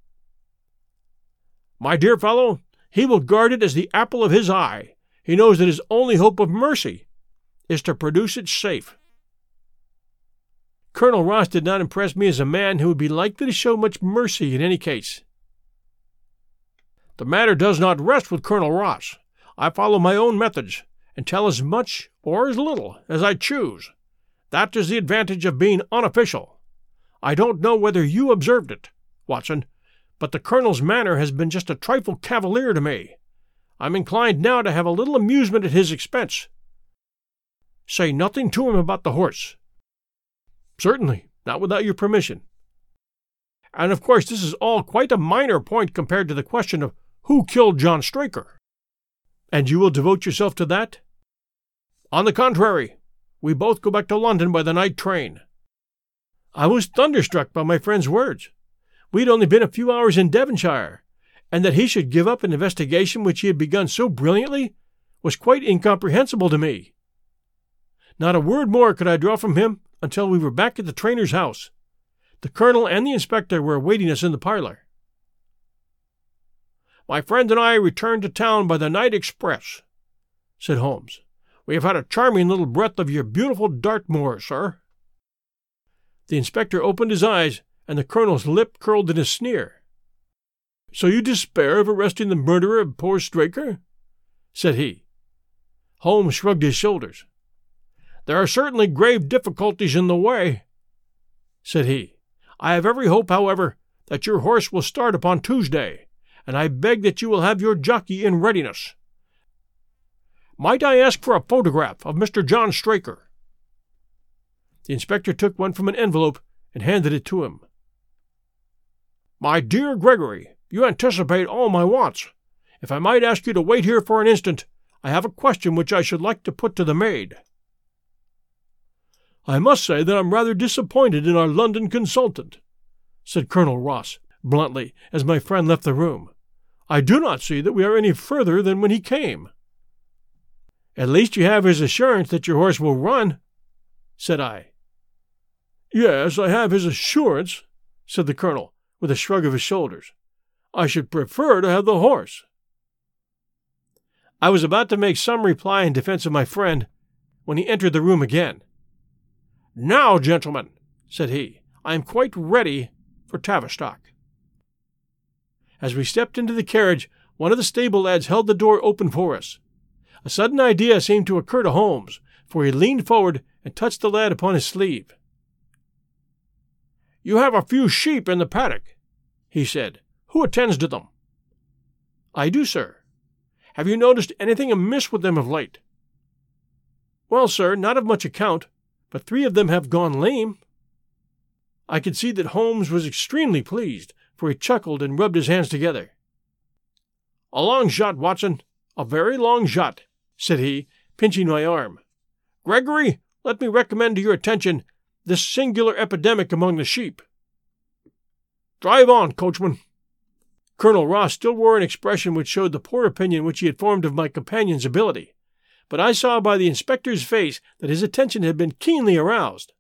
My dear fellow, he will guard it as the apple of his eye. He knows that his only hope of mercy is to produce it safe. Colonel Ross did not impress me as a man who would be likely to show much mercy in any case. The matter does not rest with Colonel Ross. I follow my own methods, and tell as much or as little as I choose. That is the advantage of being unofficial. I don't know whether you observed it, Watson, but the Colonel's manner has been just a trifle cavalier to me. I'm inclined now to have a little amusement at his expense. Say nothing to him about the horse. Certainly, not without your permission. And of course this is all quite a minor point compared to the question of who killed John Straker. And you will devote yourself to that? On the contrary, we both go back to London by the night train. I was thunderstruck by my friend's words. We had only been a few hours in Devonshire, and that he should give up an investigation which he had begun so brilliantly was quite incomprehensible to me. Not a word more could I draw from him until we were back at the trainer's house. The colonel and the inspector were awaiting us in the parlour. My friend and I returned to town by the night express, said Holmes. We have had a charming little breath of your beautiful Dartmoor, sir. The inspector opened his eyes, and the colonel's lip curled in a sneer. So you despair of arresting the murderer of poor Straker? Said he. Holmes shrugged his shoulders. "There are certainly grave difficulties in the way," said he. "I have every hope, however, that your horse will start upon Tuesday, and I beg that you will have your jockey in readiness. Might I ask for a photograph of Mister John Straker?" The inspector took one from an envelope and handed it to him. "My dear Gregory, you anticipate all my wants. If I might ask you to wait here for an instant, I have a question which I should like to put to the maid." "I must say that I'm rather disappointed in our London consultant," said Colonel Ross bluntly as my friend left the room. "I do not see that we are any further than when he came." "At least you have his assurance that your horse will run," said I. "Yes, I have his assurance," said the colonel, with a shrug of his shoulders. "I should prefer to have the horse." I was about to make some reply in defense of my friend when he entered the room again. "Now, gentlemen," said he, "I am quite ready for Tavistock." As we stepped into the carriage, one of the stable lads held the door open for us. A sudden idea seemed to occur to Holmes, for he leaned forward and touched the lad upon his sleeve. "You have a few sheep in the paddock," he said. "Who attends to them?" "I do, sir." "Have you noticed anything amiss with them of late?" "Well, sir, not of much account, but three of them have gone lame." I could see that Holmes was extremely pleased, for he chuckled and rubbed his hands together. "A long shot, Watson, a very long shot," said he, pinching my arm. "Gregory, let me recommend to your attention this singular epidemic among the sheep. Drive on, coachman." Colonel Ross still wore an expression which showed the poor opinion which he had formed of my companion's ability, but I saw by the inspector's face that his attention had been keenly aroused.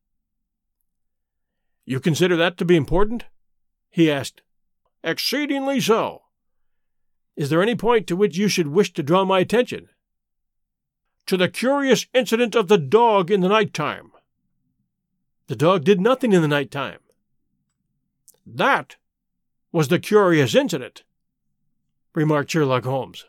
"You consider that to be important?" he asked. "Exceedingly so." "Is there any point to which you should wish to draw my attention?" "To the curious incident of the dog in the night time." "The dog did nothing in the night time." "That was the curious incident," remarked Sherlock Holmes.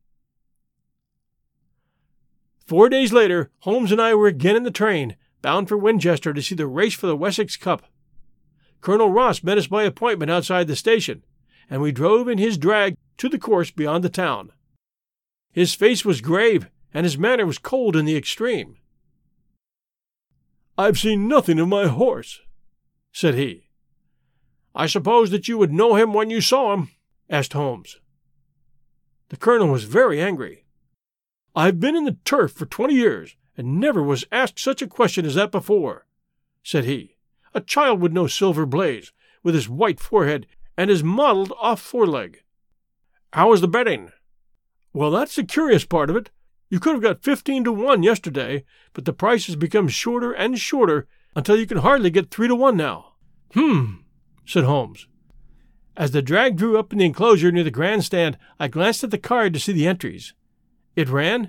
Four days later, Holmes and I were again in the train, bound for Winchester to see the race for the Wessex Cup. Colonel Ross met us by appointment outside the station, and we drove in his drag to the course beyond the town. His face was grave, and his manner was cold in the extreme. "I've seen nothing of my horse," said he. "I suppose that you would know him when you saw him?" asked Holmes. The colonel was very angry. "I've been in the turf for twenty years, and never was asked such a question as that before," said he. "A child would know Silver Blaze, with his white forehead and his mottled off foreleg." "How was the betting?" "Well, that's the curious part of it. You could have got fifteen to one yesterday, but the price has become shorter and shorter until you can hardly get three to one now." "Hmm," said Holmes. As the drag drew up in the enclosure near the grandstand, I glanced at the card to see the entries. It ran,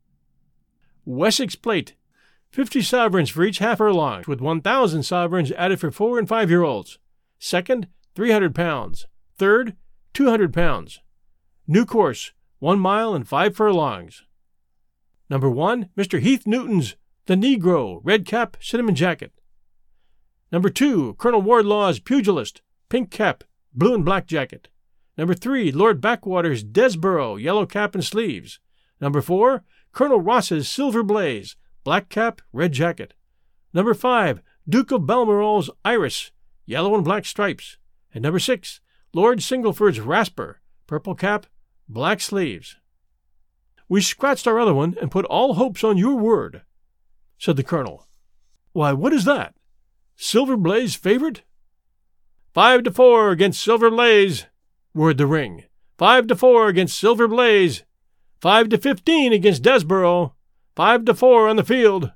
"Wessex Plate, fifty sovereigns for each half furlong, with one thousand sovereigns added for four and five-year-olds. Second, three hundred pounds. Third, two hundred pounds. New course, one mile and five furlongs. Number one, Mister Heath Newton's The Negro, red cap, cinnamon jacket. Number two, Colonel Wardlaw's Pugilist, pink cap, blue and black jacket. Number three, Lord Backwater's Desborough, yellow cap and sleeves. Number four, Colonel Ross's Silver Blaze, black cap, red jacket. Number five, Duke of Balmoral's Iris, yellow and black stripes. And number six, Lord Singleford's Rasper, purple cap, black sleeves." "We scratched our other one and put all hopes on your word," said the colonel. "Why, what is that? Silver Blaze favourite?" "Five to four against Silver Blaze," roared the ring. "Five to four against Silver Blaze. Five to fifteen against Desborough. Five to four on the field."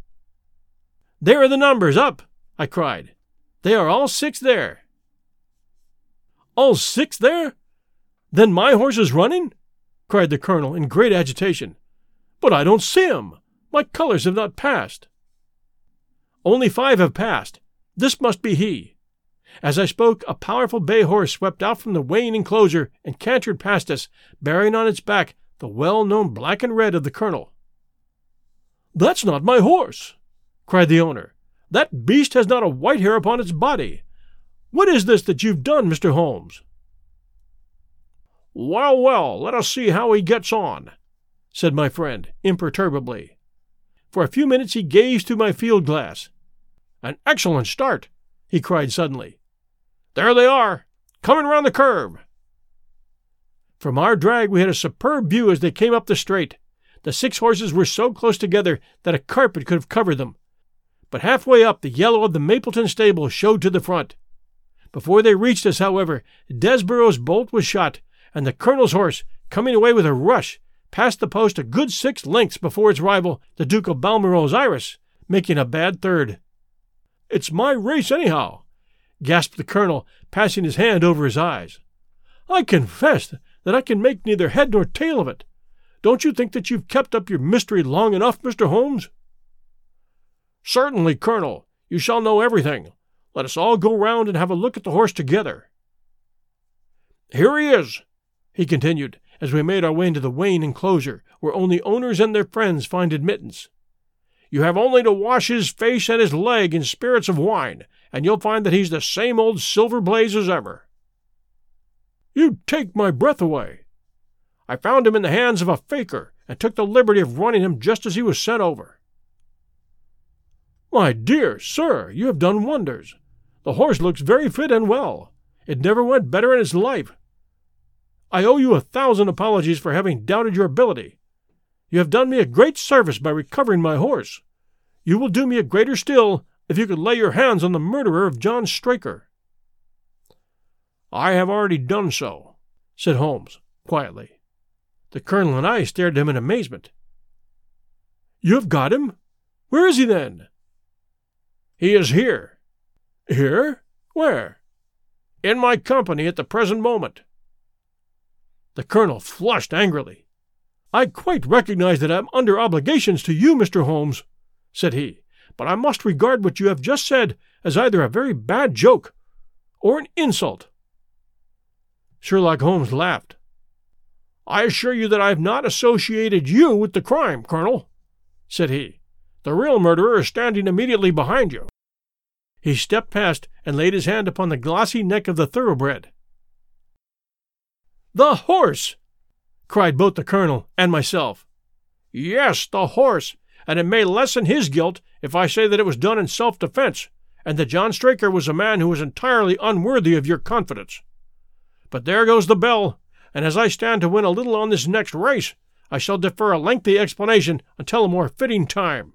"There are the numbers, up!" I cried. "They are all six there." "All six there? Then my horse is running?" cried the colonel in great agitation. "But I don't see him. My colours have not passed." "Only five have passed. This must be he." As I spoke, a powerful bay horse swept out from the weighing enclosure and cantered past us, bearing on its back the well-known black and red of the colonel. "That's not my horse," cried the owner. "That beast has not a white hair upon its body. What is this that you've done, Mister Holmes?" "Well, well, let us see how he gets on," said my friend, imperturbably. For a few minutes he gazed through my field-glass. "An excellent start!" he cried suddenly. "There they are, coming round the curve." From our drag we had a superb view as they came up the straight. The six horses were so close together that a carpet could have covered them. But halfway up, the yellow of the Mapleton stable showed to the front. Before they reached us, however, Desborough's bolt was shot, and the Colonel's horse, coming away with a rush, passed the post a good six lengths before its rival, the Duke of Balmoral's Iris, making a bad third. "It's my race, anyhow," gasped the Colonel, passing his hand over his eyes. "I confess that I can make neither head nor tail of it. Don't you think that you've kept up your mystery long enough, Mister Holmes?" "Certainly, Colonel. You shall know everything. Let us all go round and have a look at the horse together. Here he is," he continued, as we made our way into the Wayne enclosure, where only owners and their friends find admittance. "You have only to wash his face and his leg in spirits of wine, and you'll find that he's the same old Silver Blaze as ever." "You take my breath away. I found him in the hands of a faker, and took the liberty of running him just as he was sent over." "My dear sir, you have done wonders. The horse looks very fit and well. It never went better in its life. I owe you a thousand apologies for having doubted your ability. You have done me a great service by recovering my horse. You will do me a greater still if you could lay your hands on the murderer of John Straker." "I have already done so," said Holmes, quietly. The Colonel and I stared at him in amazement. "You have got him? Where is he, then?" "He is here." "Here? Where?" "In my company at the present moment." The Colonel flushed angrily. "I quite recognize that I am under obligations to you, Mister Holmes," said he, "but I must regard what you have just said as either a very bad joke or an insult." Sherlock Holmes laughed. "I assure you that I have not associated you with the crime, Colonel," said he. "The real murderer is standing immediately behind you." He stepped past and laid his hand upon the glossy neck of the thoroughbred. "The horse!" cried both the Colonel and myself. "Yes, the horse, and it may lessen his guilt if I say that it was done in self-defense, and that John Straker was a man who was entirely unworthy of your confidence. But there goes the bell, and as I stand to win a little on this next race, I shall defer a lengthy explanation until a more fitting time."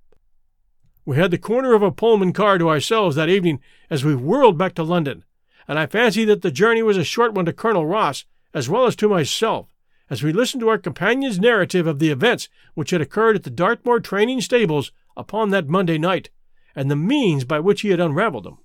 We had the corner of a Pullman car to ourselves that evening as we whirled back to London, and I fancy that the journey was a short one to Colonel Ross, as well as to myself, as we listened to our companion's narrative of the events which had occurred at the Dartmoor training stables upon that Monday night, and the means by which he had unravelled them.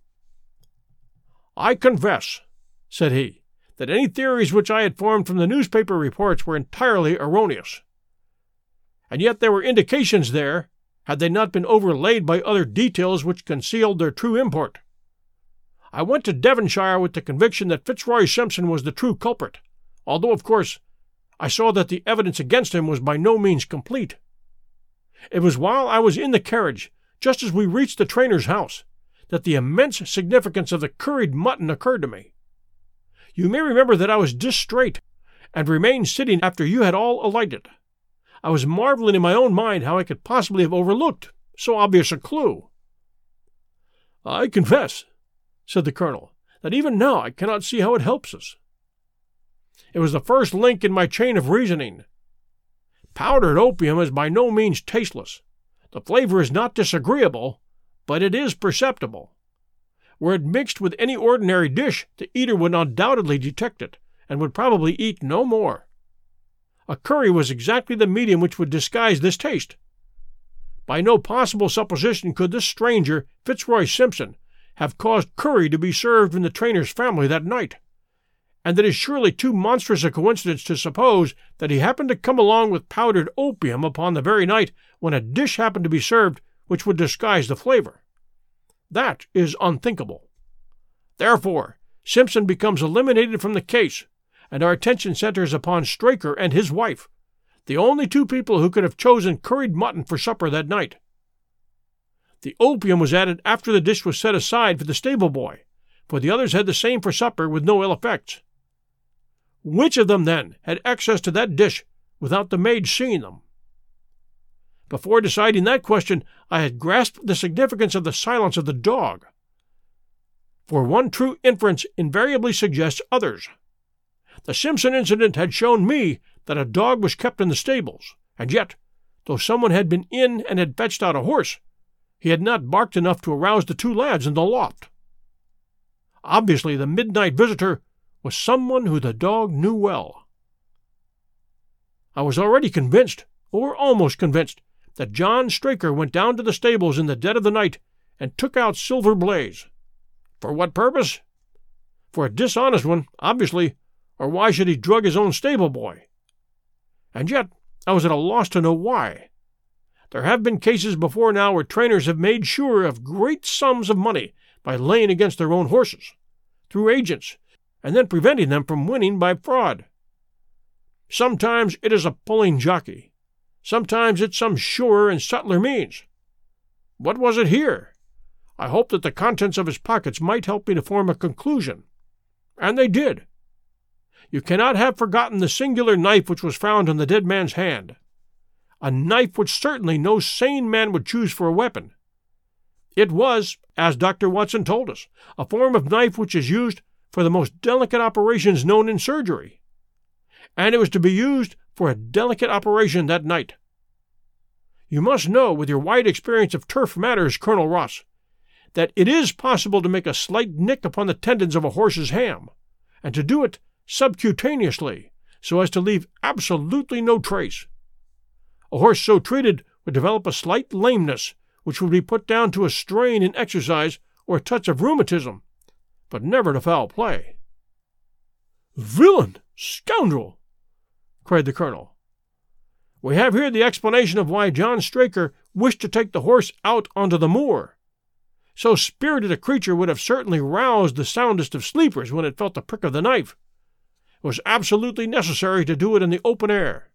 "I confess," said he, "that any theories which I had formed from the newspaper reports were entirely erroneous. And yet there were indications there, had they not been overlaid by other details which concealed their true import. I went to Devonshire with the conviction that Fitzroy Simpson was the true culprit, although, of course, I saw that the evidence against him was by no means complete. It was while I was in the carriage, just as we reached the trainer's house, that the immense significance of the curried mutton occurred to me. You may remember that I was distrait, and remained sitting after you had all alighted. I was marveling in my own mind how I could possibly have overlooked so obvious a clue. "I confess," said the Colonel, "that even now I cannot see how it helps us. It was the first link in my chain of reasoning. Powdered opium is by no means tasteless. The flavor is not disagreeable, but it is perceptible. Were it mixed with any ordinary dish, the eater would undoubtedly detect it, and would probably eat no more. A curry was exactly the medium which would disguise this taste. By no possible supposition could this stranger, Fitzroy Simpson, have caused curry to be served in the trainer's family that night, and it is surely too monstrous a coincidence to suppose that he happened to come along with powdered opium upon the very night when a dish happened to be served which would disguise the flavor. That is unthinkable. Therefore, Simpson becomes eliminated from the case, and our attention centers upon Straker and his wife, the only two people who could have chosen curried mutton for supper that night. The opium was added after the dish was set aside for the stable boy, for the others had the same for supper with no ill effects. Which of them, then, had access to that dish without the maid seeing them? Before deciding that question, I had grasped the significance of the silence of the dog. For one true inference invariably suggests others. The Simpson incident had shown me that a dog was kept in the stables, and yet, though someone had been in and had fetched out a horse, he had not barked enough to arouse the two lads in the loft. Obviously, the midnight visitor was someone who the dog knew well. I was already convinced, or almost convinced, that John Straker went down to the stables in the dead of the night and took out Silver Blaze. For what purpose? For a dishonest one, obviously, or why should he drug his own stable boy? And yet I was at a loss to know why. There have been cases before now where trainers have made sure of great sums of money by laying against their own horses, through agents, and then preventing them from winning by fraud. Sometimes it is a pulling jockey. Sometimes it's some surer and subtler means. What was it here? I hoped that the contents of his pockets might help me to form a conclusion. And they did. You cannot have forgotten the singular knife which was found in the dead man's hand. A knife which certainly no sane man would choose for a weapon. It was, as Doctor Watson told us, a form of knife which is used for the most delicate operations known in surgery. And it was to be used for a delicate operation that night. You must know, with your wide experience of turf matters, Colonel Ross, that it is possible to make a slight nick upon the tendons of a horse's ham, and to do it subcutaneously, so as to leave absolutely no trace. A horse so treated would develop a slight lameness, which would be put down to a strain in exercise or a touch of rheumatism, but never to foul play. "Villain! Scoundrel!" cried the colonel. "We have here the explanation of why John Straker wished to take the horse out onto the moor. So spirited a creature would have certainly roused the soundest of sleepers when it felt the prick of the knife. It was absolutely necessary to do it in the open air."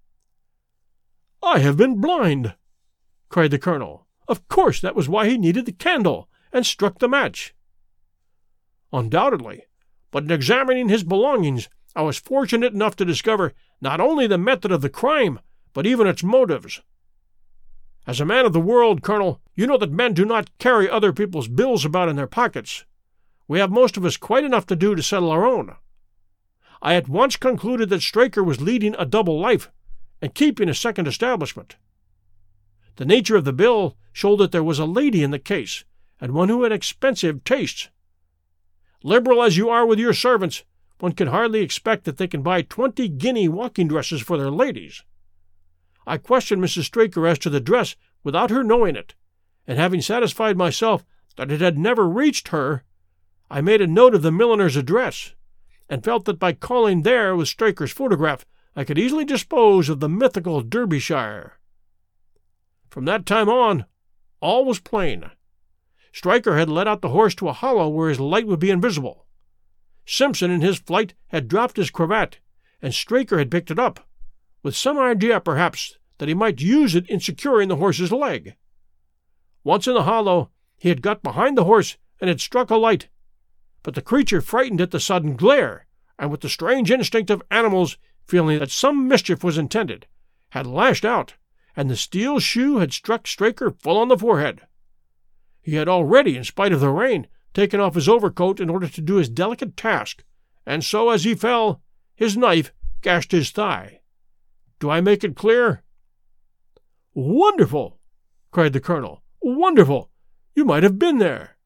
"I have been blind!" cried the colonel. "Of course that was why he needed the candle, and struck the match." "Undoubtedly, but in examining his belongings, I was fortunate enough to discover not only the method of the crime, but even its motives. As a man of the world, Colonel, you know that men do not carry other people's bills about in their pockets. We have most of us quite enough to do to settle our own. I at once concluded that Straker was leading a double life, and keeping a second establishment. The nature of the bill showed that there was a lady in the case, and one who had expensive tastes. Liberal as you are with your servants, one can hardly expect that they can buy twenty guinea walking dresses for their ladies. I questioned Missus Straker as to the dress without her knowing it, and having satisfied myself that it had never reached her, I made a note of the milliner's address, and felt that by calling there with Straker's photograph I could easily dispose of the mythical Derbyshire. From that time on, all was plain. Straker had led out the horse to a hollow where his light would be invisible. Simpson in his flight had dropped his cravat, and Straker had picked it up, with some idea, perhaps, that he might use it in securing the horse's leg. Once in the hollow, he had got behind the horse and had struck a light, but the creature, frightened at the sudden glare, and with the strange instinct of animals, feeling that some mischief was intended, had lashed out, and the steel shoe had struck Straker full on the forehead. He had already, in spite of the rain, taken off his overcoat in order to do his delicate task, and so as he fell, his knife gashed his thigh. Do I make it clear?" "Wonderful!" cried the colonel. "Wonderful! You might have been there."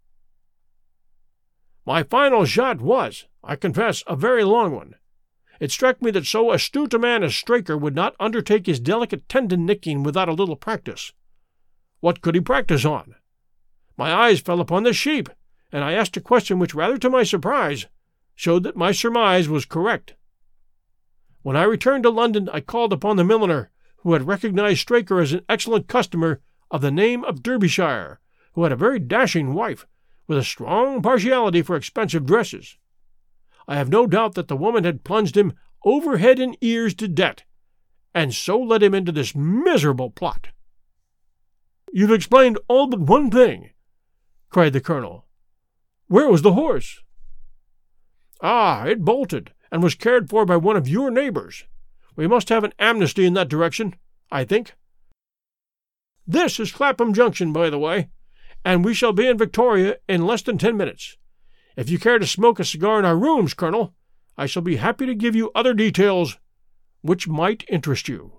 My final shot was, I confess, a very long one. It struck me that so astute a man as Straker would not undertake his delicate tendon-nicking without a little practice. What could he practice on? My eyes fell upon the sheep, and I asked a question which, rather to my surprise, showed that my surmise was correct. When I returned to London, I called upon the milliner, who had recognized Straker as an excellent customer of the name of Derbyshire, who had a very dashing wife, with a strong partiality for expensive dresses. I have no doubt that the woman had plunged him over head and ears to debt, and so led him into this miserable plot. You've explained all but one thing, cried the colonel. Where was the horse? Ah, it bolted, and was cared for by one of your neighbors. We must have an amnesty in that direction, I think. This is Clapham Junction, by the way, and we shall be in Victoria in less than ten minutes. If you care to smoke a cigar in our rooms, Colonel, I shall be happy to give you other details which might interest you.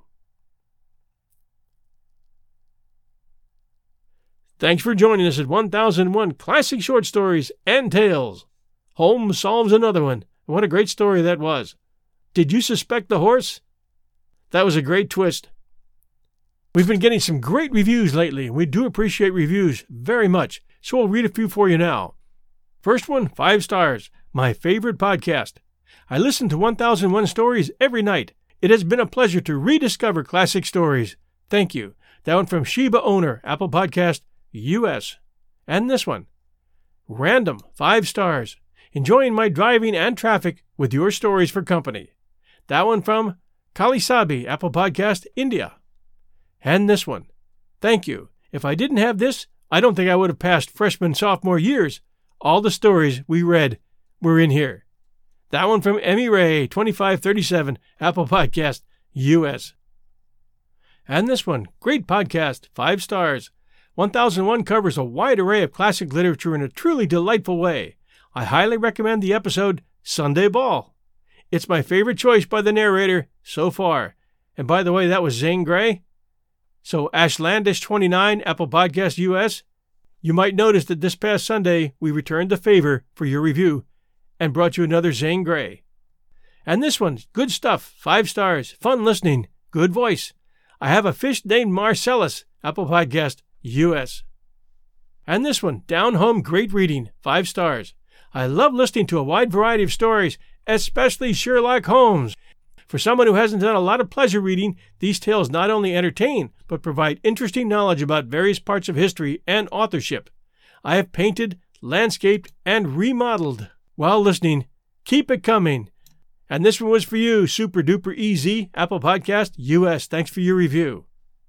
Thanks for joining us at one thousand one Classic Short Stories and Tales. Holmes solves another one. What a great story that was. Did you suspect the horse? That was a great twist. We've been getting some great reviews lately, and we do appreciate reviews very much, so I'll read a few for you now. First one, five stars. My favorite podcast. I listen to one thousand one Stories every night. It has been a pleasure to rediscover classic stories. Thank you. That one from Sheba Owner, Apple Podcast, U S. And this one. Random, five stars. Enjoying my driving and traffic with your stories for company. That one from Kalisabi, Apple Podcast, India. And this one. Thank you. If I didn't have this, I don't think I would have passed freshman sophomore years. All the stories we read were in here. That one from Emmy Ray, twenty-five thirty-seven, Apple Podcast, U S. And this one. Great podcast, five stars. one thousand one covers a wide array of classic literature in a truly delightful way. I highly recommend the episode Sunday Ball. It's my favorite choice by the narrator so far. And by the way, that was Zane Grey. So Ashlandish twenty-nine, Apple Podcast U S. You might notice that this past Sunday we returned the favor for your review and brought you another Zane Grey. And this one, good stuff, five stars, fun listening, good voice. I have a fish named Marcellus, Apple Podcast U S. And this one, down home, great reading, five stars. I love listening to a wide variety of stories, especially Sherlock Holmes. For someone who hasn't done a lot of pleasure reading, these tales not only entertain, but provide interesting knowledge about various parts of history and authorship. I have painted, landscaped, and remodeled while listening. Keep it coming. And this one was for you, Super Duper Easy, Apple Podcast U S. Thanks for your review.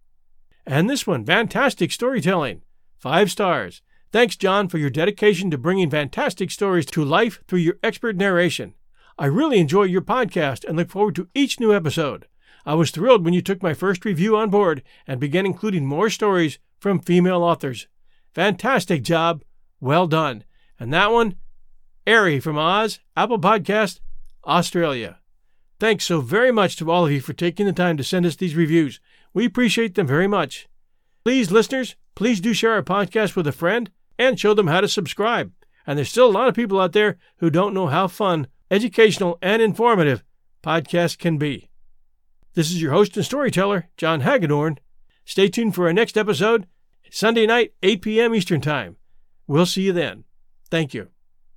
And this one, fantastic storytelling, five stars. Thanks, John, for your dedication to bringing fantastic stories to life through your expert narration. I really enjoy your podcast and look forward to each new episode. I was thrilled when you took my first review on board and began including more stories from female authors. Fantastic job. Well done. And that one, Airy from Oz, Apple Podcast, Australia. Thanks so very much to all of you for taking the time to send us these reviews. We appreciate them very much. Please, listeners, please do share our podcast with a friend and show them how to subscribe. And there's still a lot of people out there who don't know how fun, educational, and informative podcasts can be. This is your host and storyteller, John Hagedorn. Stay tuned for our next episode, Sunday night, eight p.m. Eastern Time. We'll see you then. Thank you.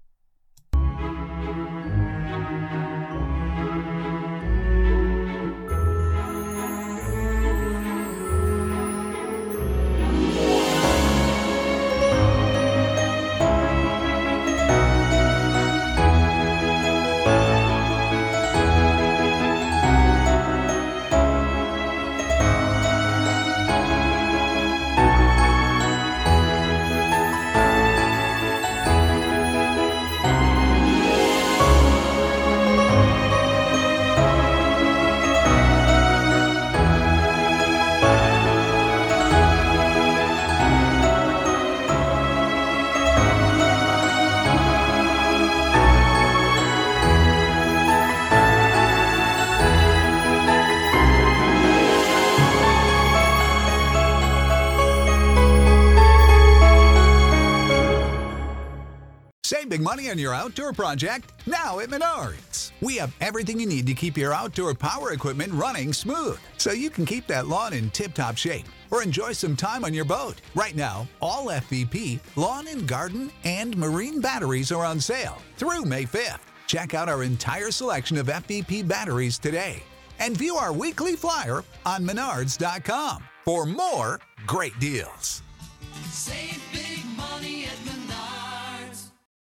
Save big money on your outdoor project now at Menards. We have everything you need to keep your outdoor power equipment running smooth, so you can keep that lawn in tip-top shape or enjoy some time on your boat. Right now, all F V P, lawn and garden, and marine batteries are on sale through May fifth. Check out our entire selection of F V P batteries today and view our weekly flyer on menards dot com for more great deals. Save